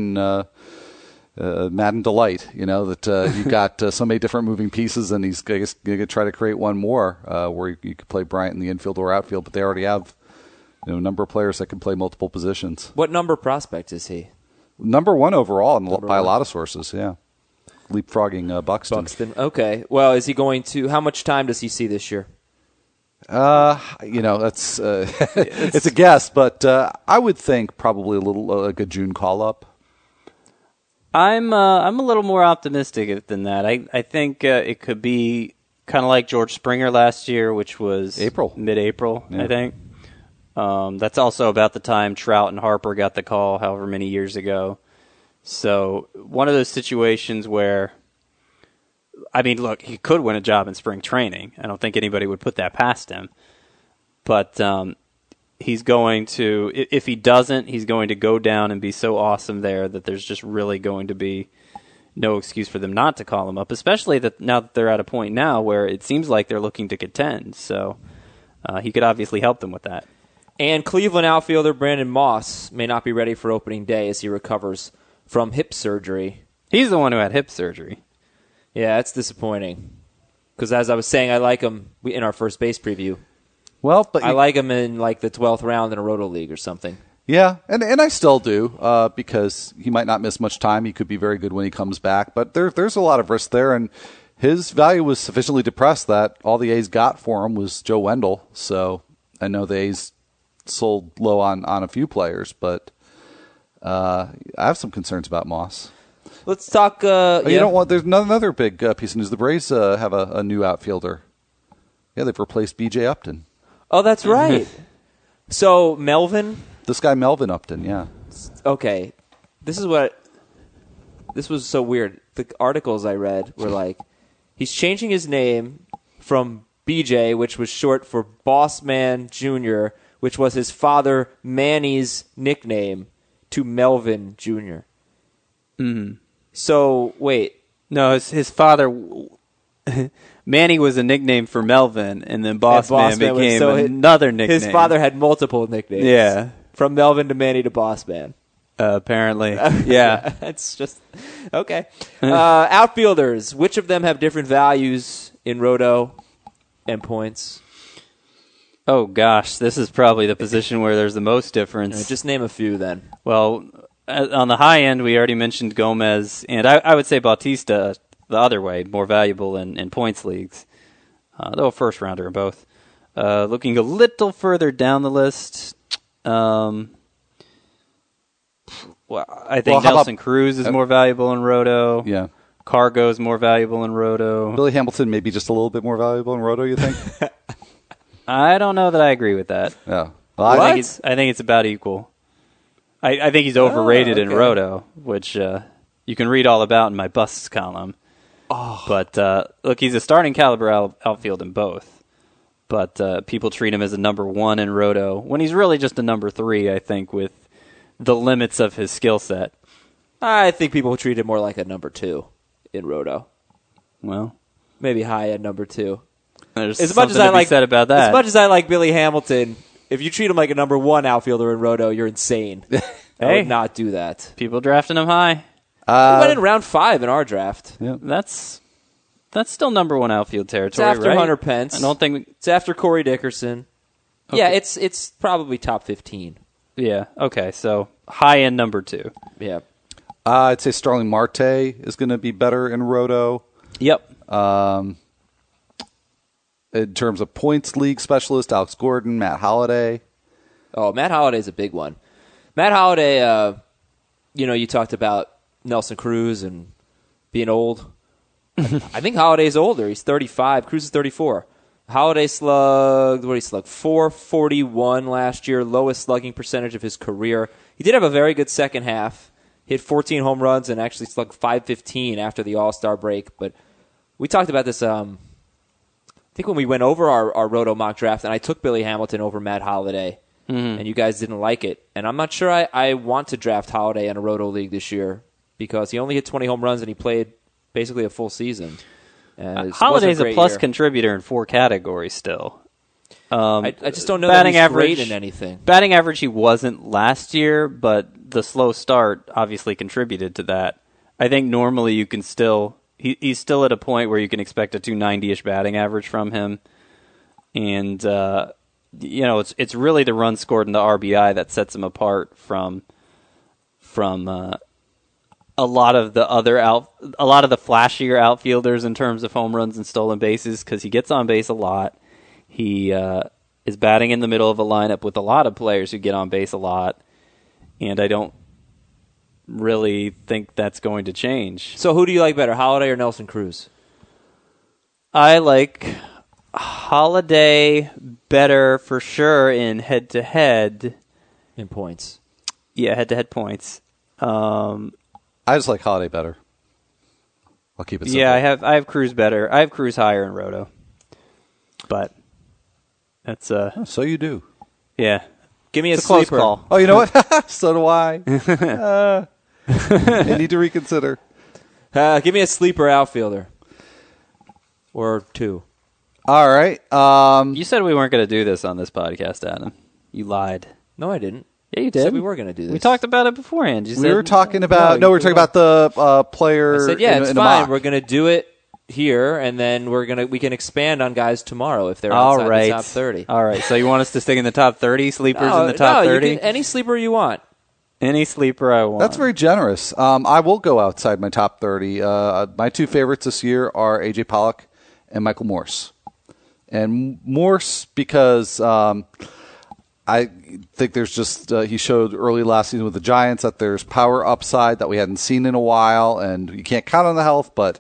[SPEAKER 2] Madden delight, that you've got so many different moving pieces, and he's going to try to create one more where you could play Bryant in the infield or outfield, but they already have a number of players that can play multiple positions.
[SPEAKER 1] What number prospect is he?
[SPEAKER 2] Number 1 overall by a lot of sources, yeah. Leapfrogging Buxton.
[SPEAKER 1] Okay. Well, is he going to? How much time does he see this year?
[SPEAKER 2] That's it's a guess, but I would think probably like a June call up.
[SPEAKER 3] I'm a little more optimistic than that. I think it could be kind of like George Springer last year, which was mid-April, I think. That's also about the time Trout and Harper got the call, however many years ago. So one of those situations where, I mean, look, he could win a job in spring training. I don't think anybody would put that past him. But he's going to, if he doesn't, he's going to go down and be so awesome there that there's just really going to be no excuse for them not to call him up, especially now that they're at a point now where it seems like they're looking to contend. So he could obviously help them with that.
[SPEAKER 1] And Cleveland outfielder Brandon Moss may not be ready for opening day as he recovers from hip surgery.
[SPEAKER 3] He's the one who had hip surgery.
[SPEAKER 1] Yeah, that's disappointing. Because as I was saying, I like him in our first base preview.
[SPEAKER 2] Well, but
[SPEAKER 1] I like him in like the 12th round in a Roto League or something.
[SPEAKER 2] Yeah, and I still do because he might not miss much time. He could be very good when he comes back. But there's a lot of risk there, and his value was sufficiently depressed that all the A's got for him was Joe Wendell. So I know the A's sold low on a few players, but I have some concerns about Moss.
[SPEAKER 1] Let's talk.
[SPEAKER 2] You know what? There's another big piece of news. The Braves have a new outfielder. Yeah, they've replaced B.J. Upton.
[SPEAKER 1] Oh, that's right. So Melvin.
[SPEAKER 2] This guy Melvin Upton. Yeah.
[SPEAKER 1] Okay, this was so weird. The articles I read were like, he's changing his name from B.J., which was short for Boss Man Jr., which was his father Manny's nickname, to Melvin Jr.
[SPEAKER 3] Mm.
[SPEAKER 1] So, wait.
[SPEAKER 3] No, his father, Manny was a nickname for Melvin, and then Boss Man became another nickname.
[SPEAKER 1] His father had multiple nicknames.
[SPEAKER 3] Yeah.
[SPEAKER 1] From Melvin to Manny to Boss Man.
[SPEAKER 3] Apparently. Yeah.
[SPEAKER 1] That's just, okay. Outfielders, which of them have different values in Roto and points?
[SPEAKER 3] Oh, gosh. This is probably the position where there's the most difference.
[SPEAKER 1] Right, just name a few then.
[SPEAKER 3] Well, on the high end, we already mentioned Gomez, and I would say Bautista the other way, more valuable in points leagues, though a first-rounder in both. Looking a little further down the list, I think Nelson Cruz is more valuable in Roto.
[SPEAKER 2] Yeah.
[SPEAKER 3] Cargo is more valuable in Roto.
[SPEAKER 2] Billy Hamilton maybe just a little bit more valuable in Roto, you think?
[SPEAKER 3] I don't know that I agree with that.
[SPEAKER 2] Yeah.
[SPEAKER 3] Well, I think it's about equal. I think he's overrated in Roto, which you can read all about in my busts column.
[SPEAKER 2] Oh.
[SPEAKER 3] But look, he's a starting caliber outfield in both. But people treat him as a number 1 in Roto when he's really just a number 3, I think, with the limits of his skill set.
[SPEAKER 1] I think people treat him more like a number 2 in Roto.
[SPEAKER 3] Well,
[SPEAKER 1] maybe high at number 2.
[SPEAKER 3] There's something to be said about that.
[SPEAKER 1] As much as I like Billy Hamilton, if you treat him like a number 1 outfielder in Roto, you're insane. I would not do that.
[SPEAKER 3] People drafting him high.
[SPEAKER 1] He went in round 5 in our draft.
[SPEAKER 2] Yeah.
[SPEAKER 3] That's still number 1 outfield territory,
[SPEAKER 1] It's after
[SPEAKER 3] right?
[SPEAKER 1] Hunter Pence.
[SPEAKER 3] I don't think
[SPEAKER 1] it's after Corey Dickerson.
[SPEAKER 3] Okay.
[SPEAKER 1] Yeah, it's probably top 15.
[SPEAKER 3] Yeah. Okay. So high end number 2.
[SPEAKER 1] Yeah.
[SPEAKER 2] I'd say Starling Marte is going to be better in Roto.
[SPEAKER 3] Yep.
[SPEAKER 2] In terms of points league specialist, Alex Gordon, Matt Holliday.
[SPEAKER 1] Oh, Matt Holliday's a big one. Matt Holliday, you talked about Nelson Cruz and being old. I think Holliday's older. He's 35. Cruz is 34. Holliday slugged 441 last year, lowest slugging percentage of his career. He did have a very good second half. Hit 14 home runs and actually slugged 515 after the All-Star break. But we talked about this, I think when we went over our Roto mock draft, and I took Billy Hamilton over Matt Holliday, and you guys didn't like it. And I'm not sure I want to draft Holliday in a Roto league this year because he only hit 20 home runs and he played basically a full season.
[SPEAKER 3] Holliday's a plus contributor in 4 categories still.
[SPEAKER 1] I just don't know that he's great in anything.
[SPEAKER 3] Batting average he wasn't last year, but the slow start obviously contributed to that. I think normally you can still... He's still at a point where you can expect a 290-ish batting average from him. And, it's really the runs scored and the RBI that sets him apart from a lot of the flashier outfielders in terms of home runs and stolen bases because he gets on base a lot. He is batting in the middle of a lineup with a lot of players who get on base a lot, and I don't really think that's going to change.
[SPEAKER 1] So who do you like better, Holliday or Nelson Cruz?
[SPEAKER 3] I like Holliday better for sure in head-to-head.
[SPEAKER 1] In points.
[SPEAKER 3] Yeah, head-to-head points.
[SPEAKER 2] I just like Holliday better. I'll keep it simple.
[SPEAKER 3] Yeah, I have Cruz better. I have Cruz higher in Roto. But that's
[SPEAKER 2] So you do.
[SPEAKER 3] yeah.
[SPEAKER 1] Give me a
[SPEAKER 3] close
[SPEAKER 1] sleeper.
[SPEAKER 3] call.
[SPEAKER 2] Oh, you know what? So do I. I need to reconsider.
[SPEAKER 1] Give me a sleeper outfielder. Or 2.
[SPEAKER 2] All right.
[SPEAKER 3] You said we weren't going to do this on this podcast, Adam. You lied.
[SPEAKER 1] No, I didn't.
[SPEAKER 3] Yeah, you
[SPEAKER 1] I
[SPEAKER 3] did.
[SPEAKER 1] said we were going to do this.
[SPEAKER 3] We talked about it beforehand. You
[SPEAKER 2] We
[SPEAKER 3] said,
[SPEAKER 2] were talking about we were talking about the player.
[SPEAKER 1] I said, yeah,
[SPEAKER 2] in
[SPEAKER 1] it's
[SPEAKER 2] the
[SPEAKER 1] fine.
[SPEAKER 2] mock.
[SPEAKER 1] We're going to do it here, and then we can expand on guys tomorrow if they're
[SPEAKER 3] all
[SPEAKER 1] outside
[SPEAKER 3] right.
[SPEAKER 1] the top 30.
[SPEAKER 3] All right. So you want us to stick in the top 30 sleepers in the top
[SPEAKER 1] no,
[SPEAKER 3] 30?
[SPEAKER 1] any sleeper you want.
[SPEAKER 3] Any sleeper I want.
[SPEAKER 2] That's very generous. I will go outside my top 30. My 2 favorites this year are A.J. Pollock and Michael Morse. And Morse because I think there's just he showed early last season with the Giants that there's power upside that we hadn't seen in a while, and you can't count on the health, but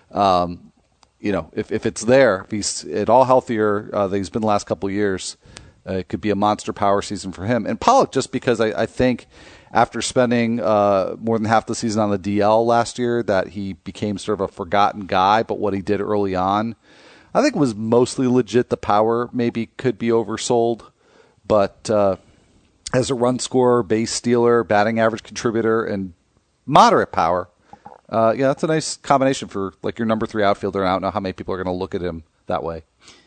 [SPEAKER 2] if it's there, if he's at all healthier than he's been the last couple of years, it could be a monster power season for him. And Pollock, just because I think after spending more than half the season on the DL last year, that he became sort of a forgotten guy, but what he did early on, I think was mostly legit. The power maybe could be oversold, but as a run scorer, base stealer, batting average contributor, and moderate power, that's a nice combination for like your number 3 outfielder. And I don't know how many people are going to look at him that way.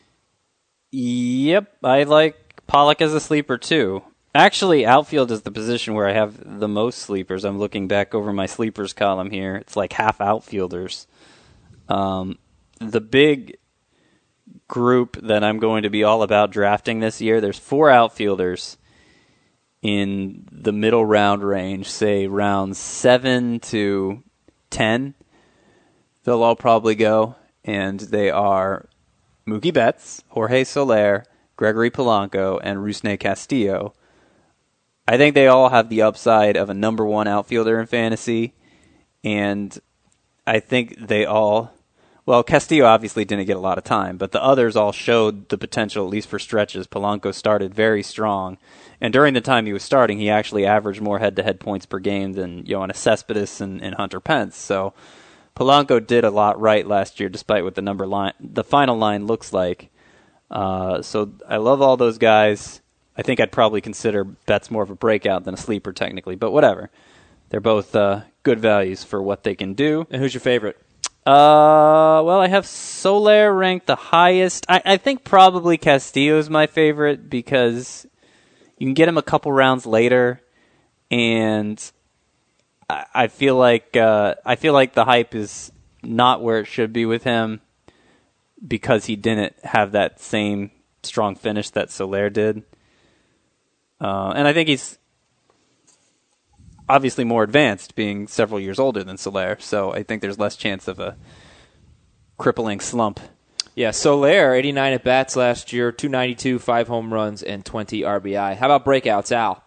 [SPEAKER 3] Yep. I like Pollock as a sleeper, too. Actually, outfield is the position where I have the most sleepers. I'm looking back over my sleepers column here. It's like half outfielders. The big group that I'm going to be all about drafting this year, there's 4 outfielders in the middle round range, say rounds 7 to 10. They'll all probably go, and they are Mookie Betts, Jorge Soler, Gregory Polanco, and Rusney Castillo. I think they all have the upside of a number 1 outfielder in fantasy, and I think they all... Well, Castillo obviously didn't get a lot of time, but the others all showed the potential, at least for stretches. Polanco started very strong, and during the time he was starting, he actually averaged more head-to-head points per game than Yoenis Cespedes and Hunter Pence. So Polanco did a lot right last year, despite what the final line looks like. So I love all those guys. I think I'd probably consider Betts more of a breakout than a sleeper technically, but whatever. They're both good values for what they can do.
[SPEAKER 1] And who's your favorite?
[SPEAKER 3] Well, I have Soler ranked the highest. I think probably Castillo is my favorite because you can get him a couple rounds later, and I feel like the hype is not where it should be with him because he didn't have that same strong finish that Soler did, and I think he's obviously more advanced, being several years older than Soler, so I think there's less chance of a crippling slump.
[SPEAKER 1] Yeah, Soler, 89 at-bats last year, 292, 5 home runs, and 20 RBI. How about breakouts, Al?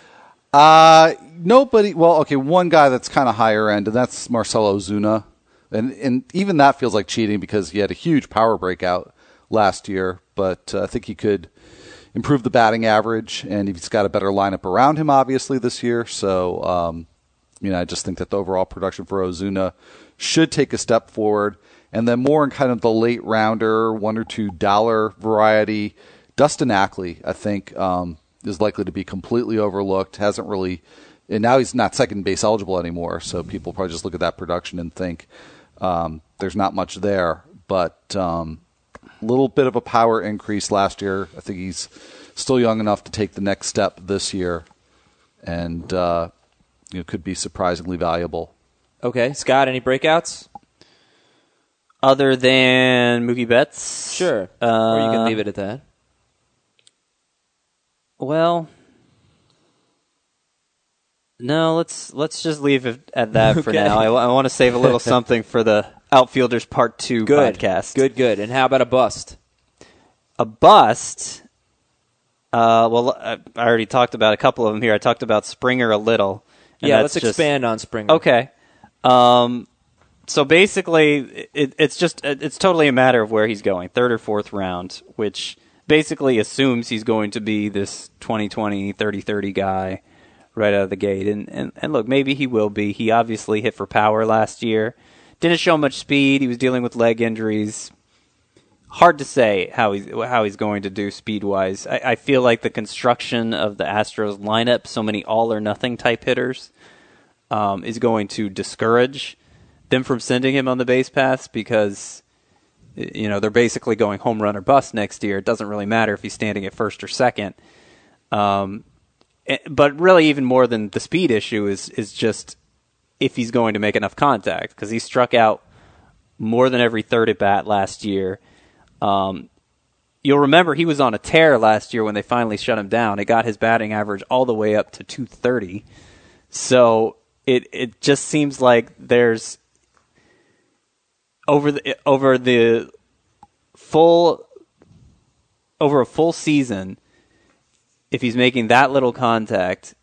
[SPEAKER 2] Nobody. Well, okay, one guy that's kind of higher end, and that's Marcelo Ozuna. And even that feels like cheating because he had a huge power breakout last year, but I think he could improve the batting average, and he's got a better lineup around him, obviously, this year. So, I just think that the overall production for Ozuna should take a step forward. And then more in kind of the late rounder, $1 or $2 variety, Dustin Ackley, I think, is likely to be completely overlooked. Hasn't really, and now he's not second base eligible anymore, so people probably just look at that production and think there's not much there. But little bit of a power increase last year. I think he's still young enough to take the next step this year, and could be surprisingly valuable.
[SPEAKER 1] Okay, Scott, any breakouts?
[SPEAKER 3] Other than Mookie Betts?
[SPEAKER 1] Sure. Or you can leave it at that.
[SPEAKER 3] Well, no, let's just leave it at that for now. I want to save a little something for the Outfielders Part 2 podcast.
[SPEAKER 1] Good. And how about a bust?
[SPEAKER 3] A bust? Well, I already talked about a couple of them here. I talked about Springer a little.
[SPEAKER 1] Yeah, let's expand on Springer.
[SPEAKER 3] Okay. So basically, it's totally a matter of where he's going, third or fourth round, which basically assumes he's going to be this 20-20, 30-30 guy right out of the gate. And look, maybe he will be. He obviously hit for power last year. Didn't show much speed. He was dealing with leg injuries. Hard to say how he's going to do speed-wise. I feel like the construction of the Astros lineup, so many all-or-nothing type hitters, is going to discourage them from sending him on the base paths because they're basically going home run or bust next year. It doesn't really matter if he's standing at first or second. But really, even more than the speed issue is just if he's going to make enough contact, because he struck out more than every third at bat last year. You'll remember he was on a tear last year when they finally shut him down. It got his batting average all the way up to 230. So it just seems like there's over a full season, if he's making that little contact,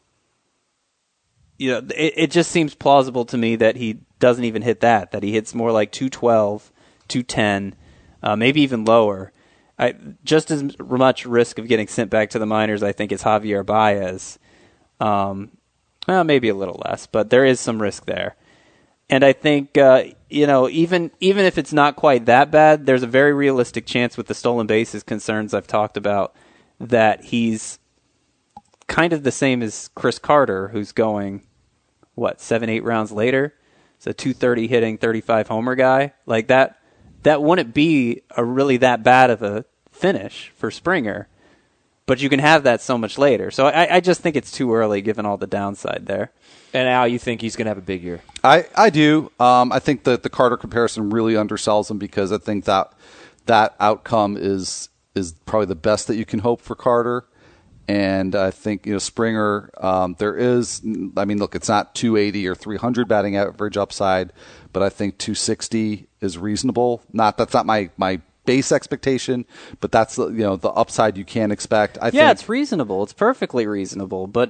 [SPEAKER 3] it just seems plausible to me that he doesn't even hit that he hits more like 212, 210, maybe even lower. Just as much risk of getting sent back to the minors, I think, is Javier Baez. Well, maybe a little less, but there is some risk there. And I think, even if it's not quite that bad, there's a very realistic chance with the stolen bases concerns I've talked about that he's kind of the same as Chris Carter, who's going, 7-8 rounds later? So 230 hitting, 35 homer guy. Like that wouldn't be a really that bad of a finish for Springer. But you can have that so much later. So I just think it's too early given all the downside there.
[SPEAKER 1] And Al, you think he's going to have a big year?
[SPEAKER 2] I do. I think that the Carter comparison really undersells him because I think that outcome is probably the best that you can hope for Carter. And I think Springer, it's not 280 or 300 batting average upside, but I think 260 is reasonable. That's not my base expectation, but that's the upside you can expect. I think
[SPEAKER 3] it's reasonable. It's perfectly reasonable, but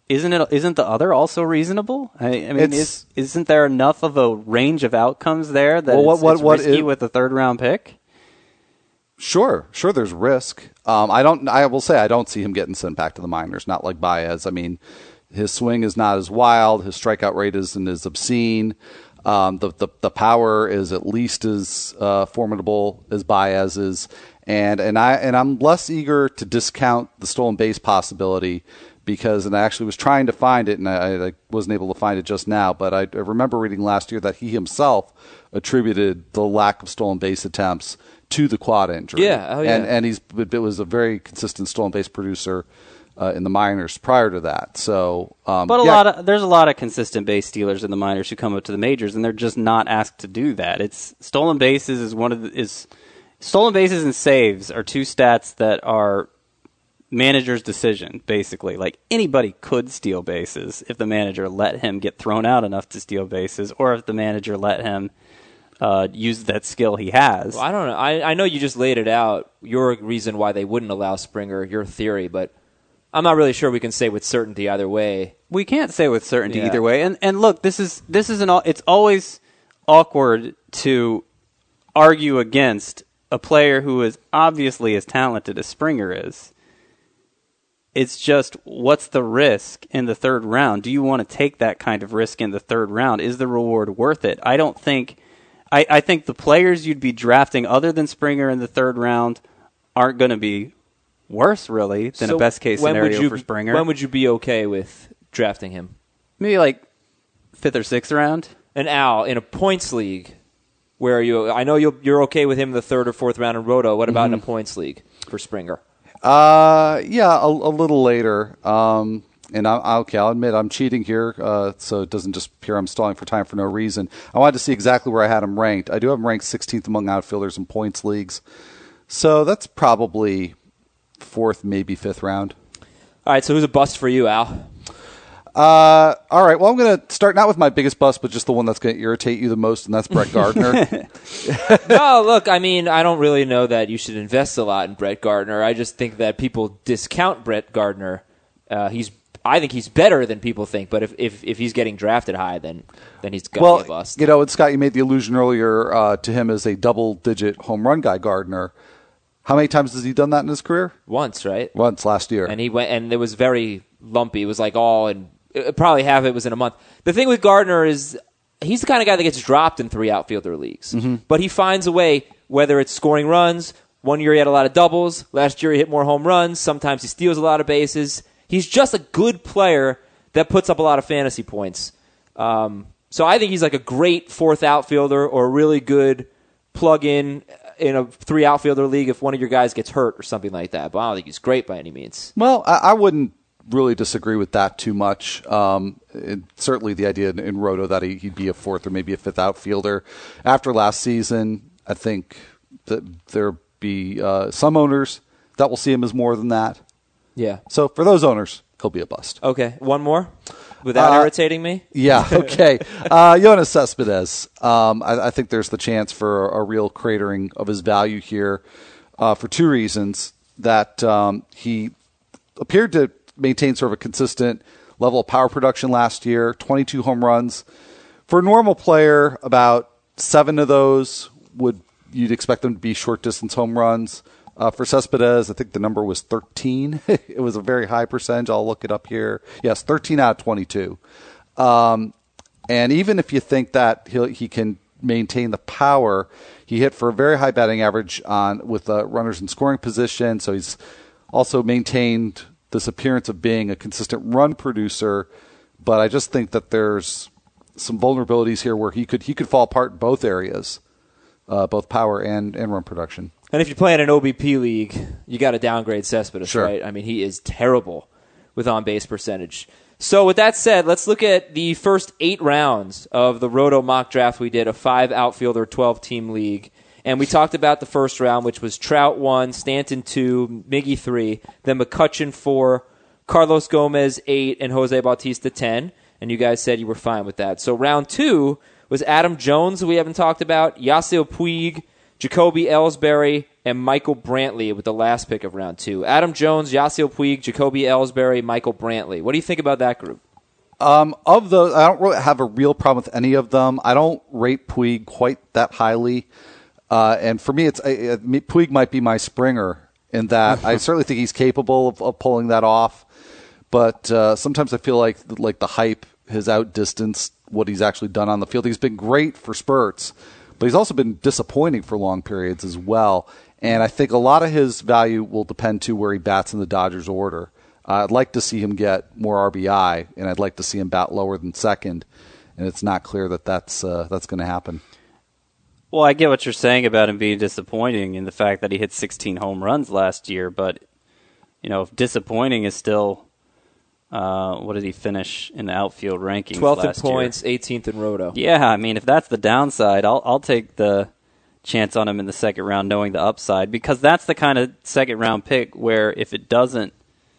[SPEAKER 3] isn't the other also reasonable? I mean, isn't there enough of a range of outcomes there that it's risky with a third-round pick?
[SPEAKER 2] Sure, there's risk. I will say I don't see him getting sent back to the minors, not like Baez. I mean, his swing is not as wild. His strikeout rate isn't as obscene. The power is at least as formidable as Baez's. And I'm less eager to discount the stolen base possibility because, and I actually was trying to find it, and I wasn't able to find it just now, but I remember reading last year that he himself attributed the lack of stolen base attempts to the quad injury.
[SPEAKER 3] Yeah,
[SPEAKER 2] And it was a very consistent stolen base producer in the minors prior to that. So,
[SPEAKER 3] there's a lot of consistent base stealers in the minors who come up to the majors, and they're just not asked to do that. It's stolen bases stolen bases and saves are two stats that are manager's decision, basically. Like, anybody could steal bases if the manager let him get thrown out enough to steal bases, or if the manager let him use that skill he has.
[SPEAKER 1] Well, I don't know. I know you just laid it out, your reason why they wouldn't allow Springer, your theory, but I'm not really sure we can say with certainty either way.
[SPEAKER 3] We can't say with certainty either way. And look, it's always awkward to argue against a player who is obviously as talented as Springer is. It's just, what's the risk in the third round? Do you want to take that kind of risk in the third round? Is the reward worth it? I don't think. I think the players you'd be drafting other than Springer in the third round aren't going to be worse, really, than a best-case scenario for Springer.
[SPEAKER 1] When would you be okay with drafting him?
[SPEAKER 3] Maybe like 5th or 6th round.
[SPEAKER 1] And Al, in a points league, where I know you're okay with him in the 3rd or 4th round in Roto. What about in a points league for Springer?
[SPEAKER 2] A little later. And I'll admit I'm cheating here, so it doesn't just appear I'm stalling for time for no reason. I wanted to see exactly where I had him ranked. I do have him ranked 16th among outfielders in points leagues. So that's probably 4th, maybe 5th round.
[SPEAKER 1] All right, so who's a bust for you, Al?
[SPEAKER 2] All right, well, I'm going to start not with my biggest bust, but just the one that's going to irritate you the most, and that's Brett Gardner.
[SPEAKER 1] No, look, I mean, I don't really know that you should invest a lot in Brett Gardner. I just think that people discount Brett Gardner. I think he's better than people think, but if he's getting drafted high, then he's going to be a bust.
[SPEAKER 2] And Scott, you made the allusion earlier to him as a double-digit home run guy, Gardner. How many times has he done that in his career?
[SPEAKER 1] Once, right?
[SPEAKER 2] Once last year.
[SPEAKER 1] And he went, and it was very lumpy. It was like probably half of it was in a month. The thing with Gardner is he's the kind of guy that gets dropped in 3 outfielder leagues. Mm-hmm. But he finds a way, whether it's scoring runs. One year he had a lot of doubles. Last year he hit more home runs. Sometimes he steals a lot of bases. He's just a good player that puts up a lot of fantasy points. So I think he's like a great 4th outfielder or a really good plug-in in a 3 outfielder league if one of your guys gets hurt or something like that. But I don't think he's great by any means.
[SPEAKER 2] Well, I wouldn't really disagree with that too much. Certainly the idea in Roto that he'd be a 4th or maybe a 5th outfielder. After last season, I think that there'll be some owners that will see him as more than that.
[SPEAKER 1] Yeah.
[SPEAKER 2] So for those owners, he'll be a bust.
[SPEAKER 1] Okay. One more without irritating me?
[SPEAKER 2] Yeah. Okay. Yoenis Cespedes. I think there's the chance for a real cratering of his value here for 2 reasons. That he appeared to maintain sort of a consistent level of power production last year, 22 home runs. For a normal player, about 7 of those you'd expect them to be short distance home runs. For Cespedes, I think the number was 13. It was a very high percentage. I'll look it up here. Yes, 13 out of 22. And even if you think that he can maintain the power, he hit for a very high batting average with runners in scoring position. So he's also maintained this appearance of being a consistent run producer. But I just think that there's some vulnerabilities here where he could fall apart in both areas, both power and run production.
[SPEAKER 1] And if you're playing an OBP league, you got to downgrade Cespedes,
[SPEAKER 2] sure.
[SPEAKER 1] Right? I mean, he is terrible with on-base percentage. So with that said, let's look at the first 8 rounds of the Roto mock draft we did, a 5 outfielder, 12-team league. And we talked about the first round, which was Trout 1, Stanton 2, Miggy 3, then McCutchen 4, Carlos Gomez 8, and Jose Bautista 10. And you guys said you were fine with that. So round 2 was Adam Jones, who we haven't talked about, Yasiel Puig, Jacoby Ellsbury, and Michael Brantley with the last pick of round 2. Adam Jones, Yasiel Puig, Jacoby Ellsbury, Michael Brantley. What do you think about that group?
[SPEAKER 2] Of those, I don't really have a real problem with any of them. I don't rate Puig quite that highly. And for me, Puig might be my Springer in that I certainly think he's capable of pulling that off. But sometimes I feel like the hype has outdistanced what he's actually done on the field. He's been great for spurts, but he's also been disappointing for long periods as well. And I think a lot of his value will depend to where he bats in the Dodgers order. I'd like to see him get more RBI, and I'd like to see him bat lower than second. And it's not clear that that's going to happen.
[SPEAKER 3] Well, I get what you're saying about him being disappointing in the fact that he hit 16 home runs last year, but if disappointing is still, what did he finish in the outfield rankings?
[SPEAKER 1] 12th
[SPEAKER 3] last
[SPEAKER 1] in points,
[SPEAKER 3] year?
[SPEAKER 1] 18th in roto.
[SPEAKER 3] Yeah, I mean, if that's the downside, I'll take the chance on him in the second round, knowing the upside, because that's the kind of second round pick where if he doesn't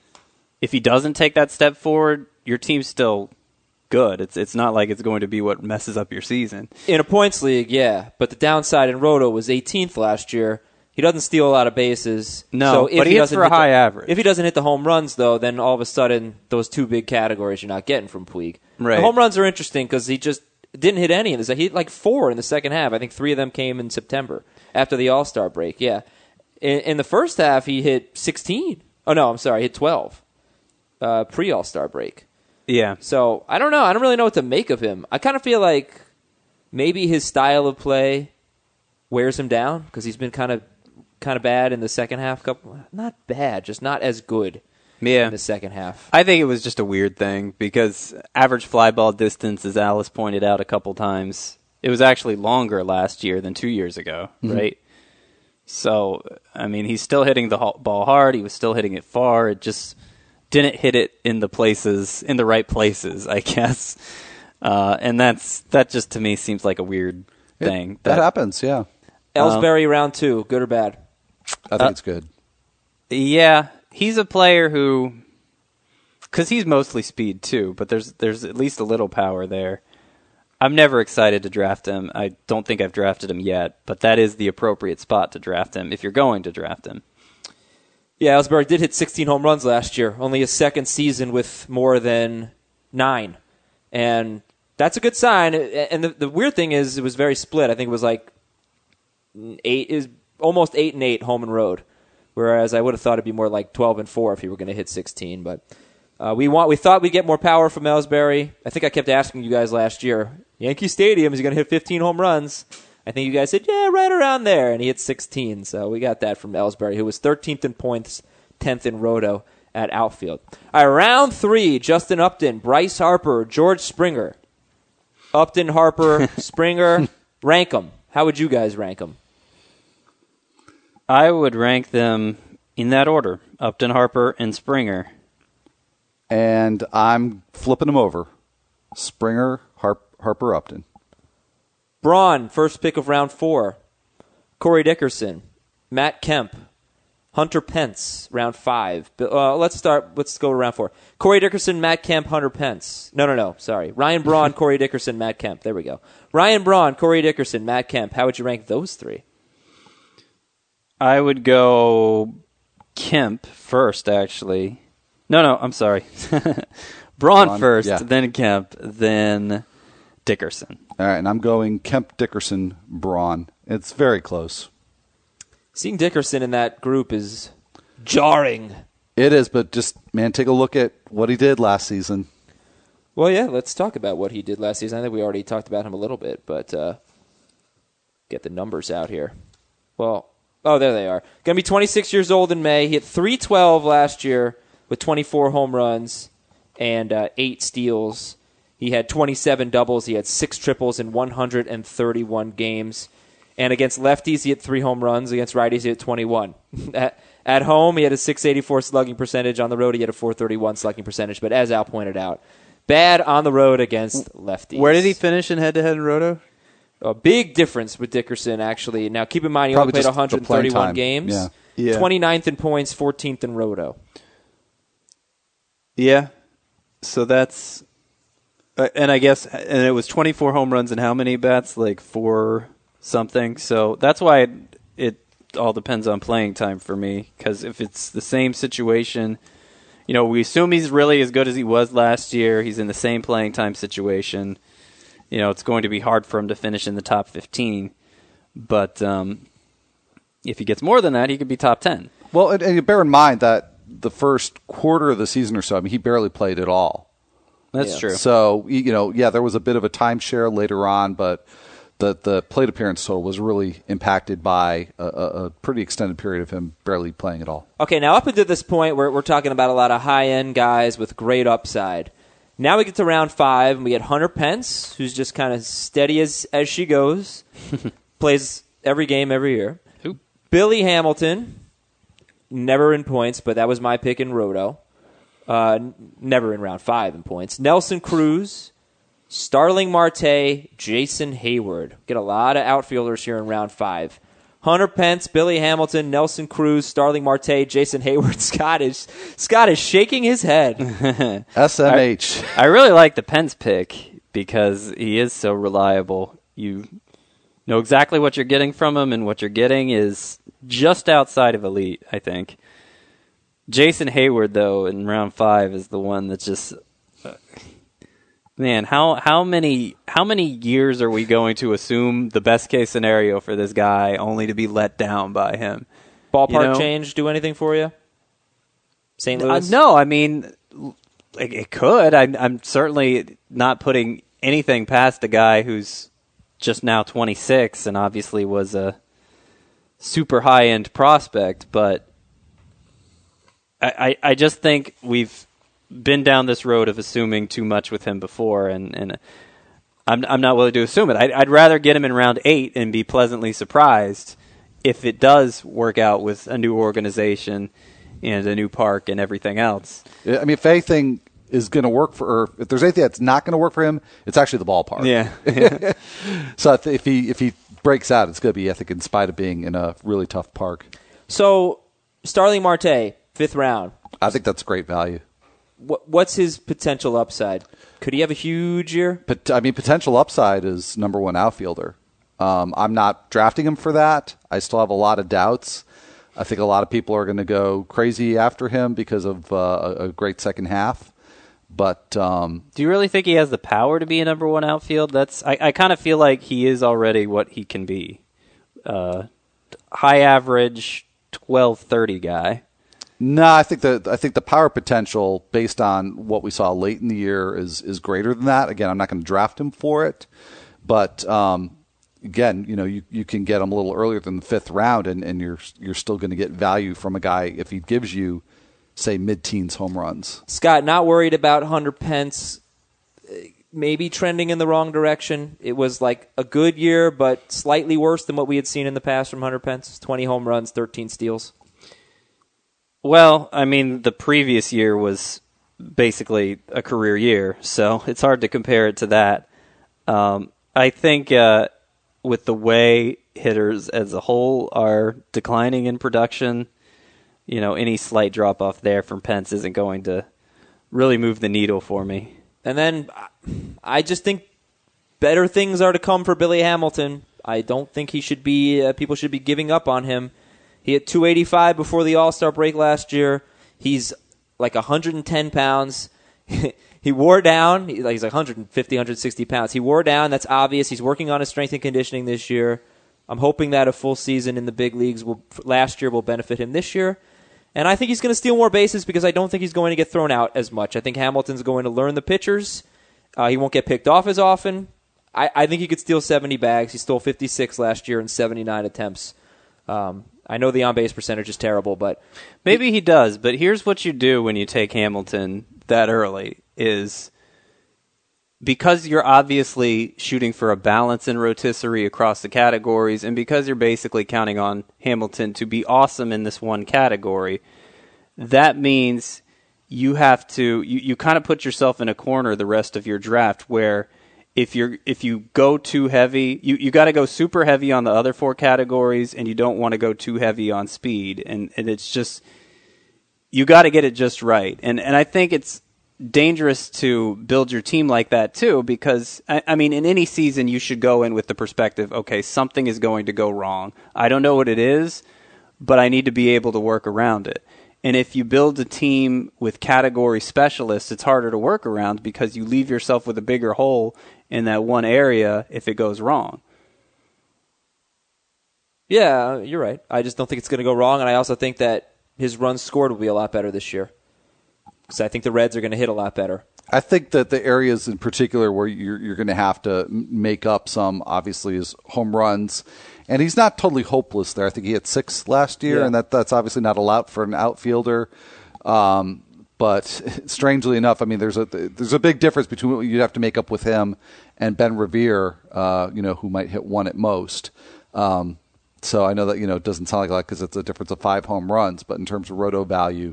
[SPEAKER 3] take that step forward, your team's still good. It's not like it's going to be what messes up your season.
[SPEAKER 1] In a points league, yeah, but the downside in roto was 18th last year. He doesn't steal a lot of bases.
[SPEAKER 3] No,
[SPEAKER 1] so
[SPEAKER 3] but he hits for a high average.
[SPEAKER 1] If he doesn't hit the home runs, though, then all of a sudden those two big categories you're not getting from Puig.
[SPEAKER 3] Right.
[SPEAKER 1] The home runs are interesting because he just didn't hit any in this. He hit like 4 in the second half. I think 3 of them came in September after the All-Star break. Yeah, in the first half he hit 16. Oh no, I'm sorry, he hit 12 pre-All-Star break.
[SPEAKER 3] Yeah.
[SPEAKER 1] So I don't know. I don't really know what to make of him. I kind of feel like maybe his style of play wears him down because he's been kind of bad in the second half. Not bad, just not as good.
[SPEAKER 3] Yeah.
[SPEAKER 1] In the second half.
[SPEAKER 3] I think it was just a weird thing because average fly ball distance, as Alice pointed out a couple times, it was actually longer last year than 2 years ago, right? So, I mean, he's still hitting the ball hard. He was still hitting it far. It just didn't hit it in the right places, I guess. And that just to me seems like a weird thing.
[SPEAKER 2] That happens, yeah.
[SPEAKER 1] Ellsbury round 2, good or bad?
[SPEAKER 2] I think it's good.
[SPEAKER 3] Yeah, he's a player who, because he's mostly speed too, but there's at least a little power there. I'm never excited to draft him. I don't think I've drafted him yet, but that is the appropriate spot to draft him if you're going to draft him.
[SPEAKER 1] Yeah, Ellsbury did hit 16 home runs last year, only his second season with more than 9. And that's a good sign. And the weird thing is it was very split. I think it was like almost 8-8 home and road, whereas I would have thought it'd be more like 12-4 if he were going to hit 16. But we thought we'd get more power from Ellsbury. I think I kept asking you guys last year, Yankee Stadium, is he going to hit 15 home runs? I think you guys said, yeah, right around there, and he hit 16. So we got that from Ellsbury, who was 13th in points, 10th in roto at outfield. All right, round 3, Justin Upton, Bryce Harper, George Springer. Upton, Harper, Springer, rank them. How would you guys rank them?
[SPEAKER 3] I would rank them in that order, Upton, Harper, and Springer.
[SPEAKER 2] And I'm flipping them over. Springer, Harper, Upton.
[SPEAKER 1] Braun, first pick of round 4. Corey Dickerson, Matt Kemp, Hunter Pence, round 5. Let's go to round 4. Corey Dickerson, Matt Kemp, Hunter Pence. No, sorry. Ryan Braun, Corey Dickerson, Matt Kemp. There we go. Ryan Braun, Corey Dickerson, Matt Kemp. How would you rank those 3?
[SPEAKER 3] I would go Kemp first, actually. No, I'm sorry. Braun first, yeah. Then Kemp, then Dickerson.
[SPEAKER 2] All right, and I'm going Kemp, Dickerson, Braun. It's very close.
[SPEAKER 1] Seeing Dickerson in that group is jarring.
[SPEAKER 2] It is, but just, man, take a look at what he did last season.
[SPEAKER 1] Well, yeah, let's talk about what he did last season. I think we already talked about him a little bit, but get the numbers out here. Well, there they are. Going to be 26 years old in May. He hit .312 last year with 24 home runs and 8 steals. He had 27 doubles. He had 6 triples in 131 games. And against lefties, he hit 3 home runs. Against righties, he hit 21. At home, he had a .684 slugging percentage. On the road, he had a .431 slugging percentage. But as Al pointed out, bad on the road against lefties.
[SPEAKER 3] Where did he finish in head-to-head in roto?
[SPEAKER 1] A big difference with Dickerson, actually. Now, keep in mind, he only played 131 games. Yeah. 29th in points, 14th in roto.
[SPEAKER 3] Yeah. So that's... and I guess... And it was 24 home runs and how many bats? Like 4... something. So that's why it all depends on playing time for me. Because if it's the same situation, we assume he's really as good as he was last year. He's in the same playing time situation. It's going to be hard for him to finish in the top 15. But if he gets more than that, he could be top 10.
[SPEAKER 2] Well, and you bear in mind that the first quarter of the season or so, he barely played at all.
[SPEAKER 3] That's true.
[SPEAKER 2] So, there was a bit of a timeshare later on, but the plate appearance total was really impacted by a pretty extended period of him barely playing at all.
[SPEAKER 1] Okay, now up until this point, we're talking about a lot of high-end guys with great upside. Now we get to round 5, and we get Hunter Pence, who's just kind of steady as she goes, plays every game every year.
[SPEAKER 3] Who?
[SPEAKER 1] Billy Hamilton. Never in points, but that was my pick in Roto. Never in round 5 in points. Nelson Cruz, Starling Marte, Jason Hayward. Get a lot of outfielders here in round 5. Hunter Pence, Billy Hamilton, Nelson Cruz, Starling Marte, Jason Hayward. Scott is shaking his head.
[SPEAKER 2] SMH.
[SPEAKER 3] I really like the Pence pick because he is so reliable. You know exactly what you're getting from him, and what you're getting is just outside of elite, I think. Jason Hayward, though, in round 5 is the one that's just... man, how many years are we going to assume the best case scenario for this guy only to be let down by him?
[SPEAKER 1] Ballpark change do anything for you? St. Louis?
[SPEAKER 3] No, I mean, it could. I'm certainly not putting anything past a guy who's just now 26 and obviously was a super high-end prospect, but I just think we've been down this road of assuming too much with him before, and I'm not willing to assume it. I'd rather get him in round 8 and be pleasantly surprised if it does work out with a new organization and a new park and everything else.
[SPEAKER 2] I mean, if anything is going to work or if there's anything that's not going to work for him, it's actually the ballpark.
[SPEAKER 3] Yeah.
[SPEAKER 2] So if he breaks out, it's going to be, I think, in spite of being in a really tough park.
[SPEAKER 1] So, Starling Marte, 5th round.
[SPEAKER 2] I think that's great value.
[SPEAKER 1] What's his potential upside? Could he have a huge year?
[SPEAKER 2] Potential upside is number 1 outfielder. I'm not drafting him for that. I still have a lot of doubts. I think a lot of people are going to go crazy after him because of a great second half. But
[SPEAKER 3] do you really think he has the power to be a number 1 outfield? I kind of feel like he is already what he can be. High average, 12-30 guy.
[SPEAKER 2] No, I think the power potential based on what we saw late in the year is greater than that. Again, I'm not going to draft him for it, but again, you can get him a little earlier than the 5th round, and you're still going to get value from a guy if he gives you, say, mid-teens home runs.
[SPEAKER 1] Scott, not worried about Hunter Pence maybe trending in the wrong direction. It was like a good year, but slightly worse than what we had seen in the past from Hunter Pence. 20 home runs, 13 steals.
[SPEAKER 3] Well, I mean, the previous year was basically a career year, so it's hard to compare it to that. I think with the way hitters as a whole are declining in production, any slight drop-off there from Pence isn't going to really move the needle for me.
[SPEAKER 1] And then I just think better things are to come for Billy Hamilton. I don't think he should be people should be giving up on him. He hit 285 before the All-Star break last year. He's like 110 pounds. He wore down. He's like 150, 160 pounds. He wore down. That's obvious. He's working on his strength and conditioning this year. I'm hoping that a full season in the big leagues last year will benefit him this year. And I think he's going to steal more bases because I don't think he's going to get thrown out as much. I think Hamilton's going to learn the pitchers. He won't get picked off as often. I think he could steal 70 bags. He stole 56 last year in 79 attempts. I know the on-base percentage is terrible, but...
[SPEAKER 3] Maybe he does, but here's what you do when you take Hamilton that early is because you're obviously shooting for a balance in rotisserie across the categories, and because you're basically counting on Hamilton to be awesome in this one category, that means you have to... You kind of put yourself in a corner the rest of your draft where... If you go too heavy, you got to go super heavy on the other 4 categories, and you don't want to go too heavy on speed. And it's just you got to get it just right. And I think it's dangerous to build your team like that too, because I mean, in any season you should go in with the perspective, okay, something is going to go wrong. I don't know what it is, but I need to be able to work around it. And if you build a team with category specialists, it's harder to work around because you leave yourself with a bigger hole in that one area if it goes wrong.
[SPEAKER 1] Yeah, you're right. I just don't think it's going to go wrong, and I also think that his runs scored will be a lot better this year. Because I think the Reds are going to hit a lot better.
[SPEAKER 2] I think that the areas in particular where you're going to have to make up some, obviously, is home runs. And he's not totally hopeless there. I think he hit 6 last year, and that's obviously not a lot for an outfielder. But strangely enough, I mean, there's a big difference between what you'd have to make up with him and Ben Revere, who might hit 1 at most. So I know that it doesn't sound like a lot because it's a difference of 5 home runs, but in terms of roto value,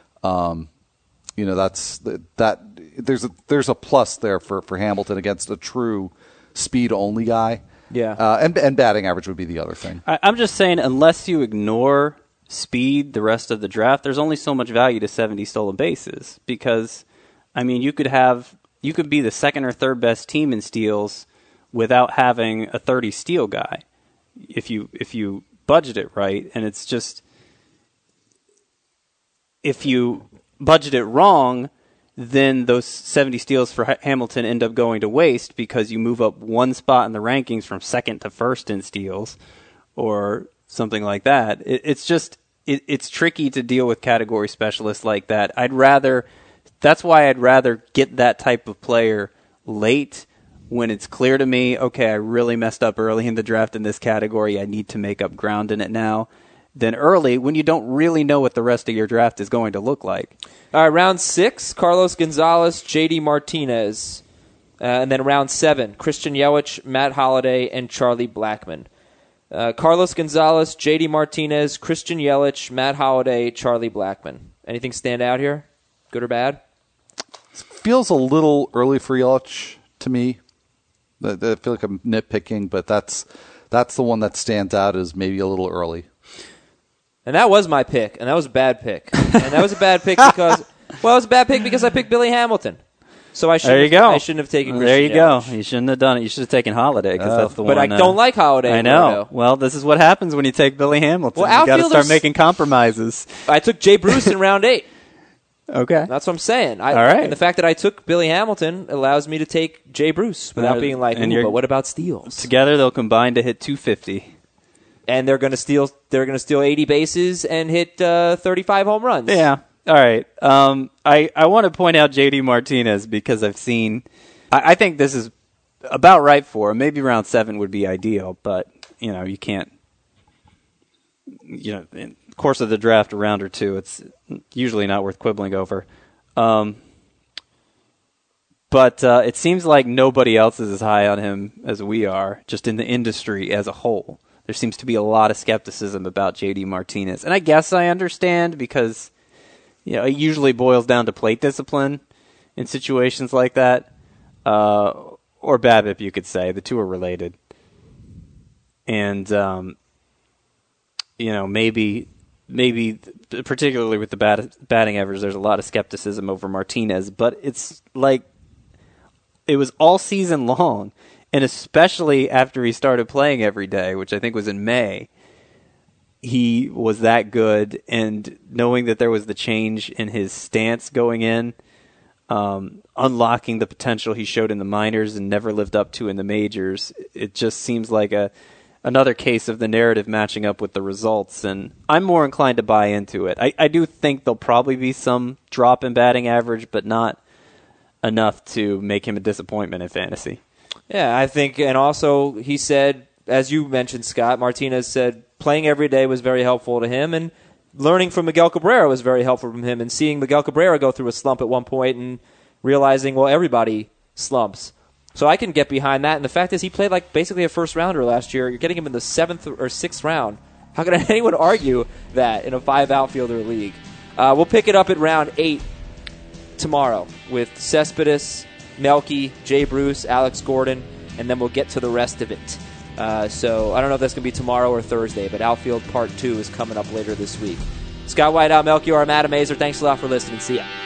[SPEAKER 2] there's a plus there for Hamilton against a true speed only guy.
[SPEAKER 1] Yeah,
[SPEAKER 2] and batting average would be the other thing.
[SPEAKER 3] I'm just saying, unless you ignore speed the rest of the draft, there's only so much value to 70 stolen bases because, I mean, you could be the second or third best team in steals without having a 30 steal guy if you budget it right. And it's just, if you budget it wrong, then those 70 steals for Hamilton end up going to waste because you move up 1 spot in the rankings from second to first in steals or something like that. It's tricky to deal with category specialists like that. That's why I'd rather get that type of player late when it's clear to me, okay, I really messed up early in the draft in this category. I need to make up ground in it now. Than early when you don't really know what the rest of your draft is going to look like.
[SPEAKER 1] All right, round 6, Carlos Gonzalez, J.D. Martinez. And then round 7, Christian Yelich, Matt Holliday, and Charlie Blackmon. Carlos Gonzalez, J.D. Martinez, Christian Yelich, Matt Holliday, Charlie Blackmon. Anything stand out here? Good or bad?
[SPEAKER 2] Feels a little early for Yelich to me. I feel like I'm nitpicking, but that's the one that stands out as maybe a little early.
[SPEAKER 1] And that was my pick, and that was a bad pick. And that was a bad pick because, it was a bad pick because I picked Billy Hamilton. So I shouldn't have taken Christian
[SPEAKER 3] There you
[SPEAKER 1] Yelich.
[SPEAKER 3] go. You shouldn't have done it. You should have taken Holliday because that's the one.
[SPEAKER 1] But I don't like Holliday.
[SPEAKER 3] I know. Well, this is what happens when you take Billy Hamilton.
[SPEAKER 1] Well,
[SPEAKER 3] you got to start making compromises.
[SPEAKER 1] I took Jay Bruce in round 8.
[SPEAKER 3] Okay.
[SPEAKER 1] That's what I'm saying.
[SPEAKER 3] All right.
[SPEAKER 1] And the fact that I took Billy Hamilton allows me to take Jay Bruce without being like, but what about steals?
[SPEAKER 3] Together they'll combine to hit 250.
[SPEAKER 1] And they're going to steal 80 bases and hit 35 home runs.
[SPEAKER 3] Yeah. All right. I want to point out J.D. Martinez because I've seen. I think this is about right for him. Maybe round 7 would be ideal, but you can't. In the course of the draft, a round or 2, it's usually not worth quibbling over. But it seems like nobody else is as high on him as we are, just in the industry as a whole. There seems to be a lot of skepticism about J.D. Martinez. And I guess I understand because it usually boils down to plate discipline in situations like that. Or BABIP, you could say. The two are related. And, maybe particularly with the batting average, there's a lot of skepticism over Martinez. But it's like it was all season long. And especially after he started playing every day, which I think was in May, he was that good. And knowing that there was the change in his stance going in, unlocking the potential he showed in the minors and never lived up to in the majors, it just seems like another case of the narrative matching up with the results. And I'm more inclined to buy into it. I do think there'll probably be some drop in batting average, but not enough to make him a disappointment in fantasy.
[SPEAKER 1] Yeah, I think, and also he said, as you mentioned, Scott, Martinez said playing every day was very helpful to him, and learning from Miguel Cabrera was very helpful from him, and seeing Miguel Cabrera go through a slump at one point and realizing, well, everybody slumps. So I can get behind that, and the fact is he played like basically a first-rounder last year. You're getting him in the 7th or 6th round. How can anyone argue that in a 5-outfielder league? We'll pick it up at round 8 tomorrow with Cespedes, Melky, Jay Bruce, Alex Gordon, and then we'll get to the rest of it. So I don't know if that's going to be tomorrow or Thursday, but Outfield Part 2 is coming up later this week. Scott Whiteout, Melchior, I'm Adam Azer. Thanks a lot for listening. See ya.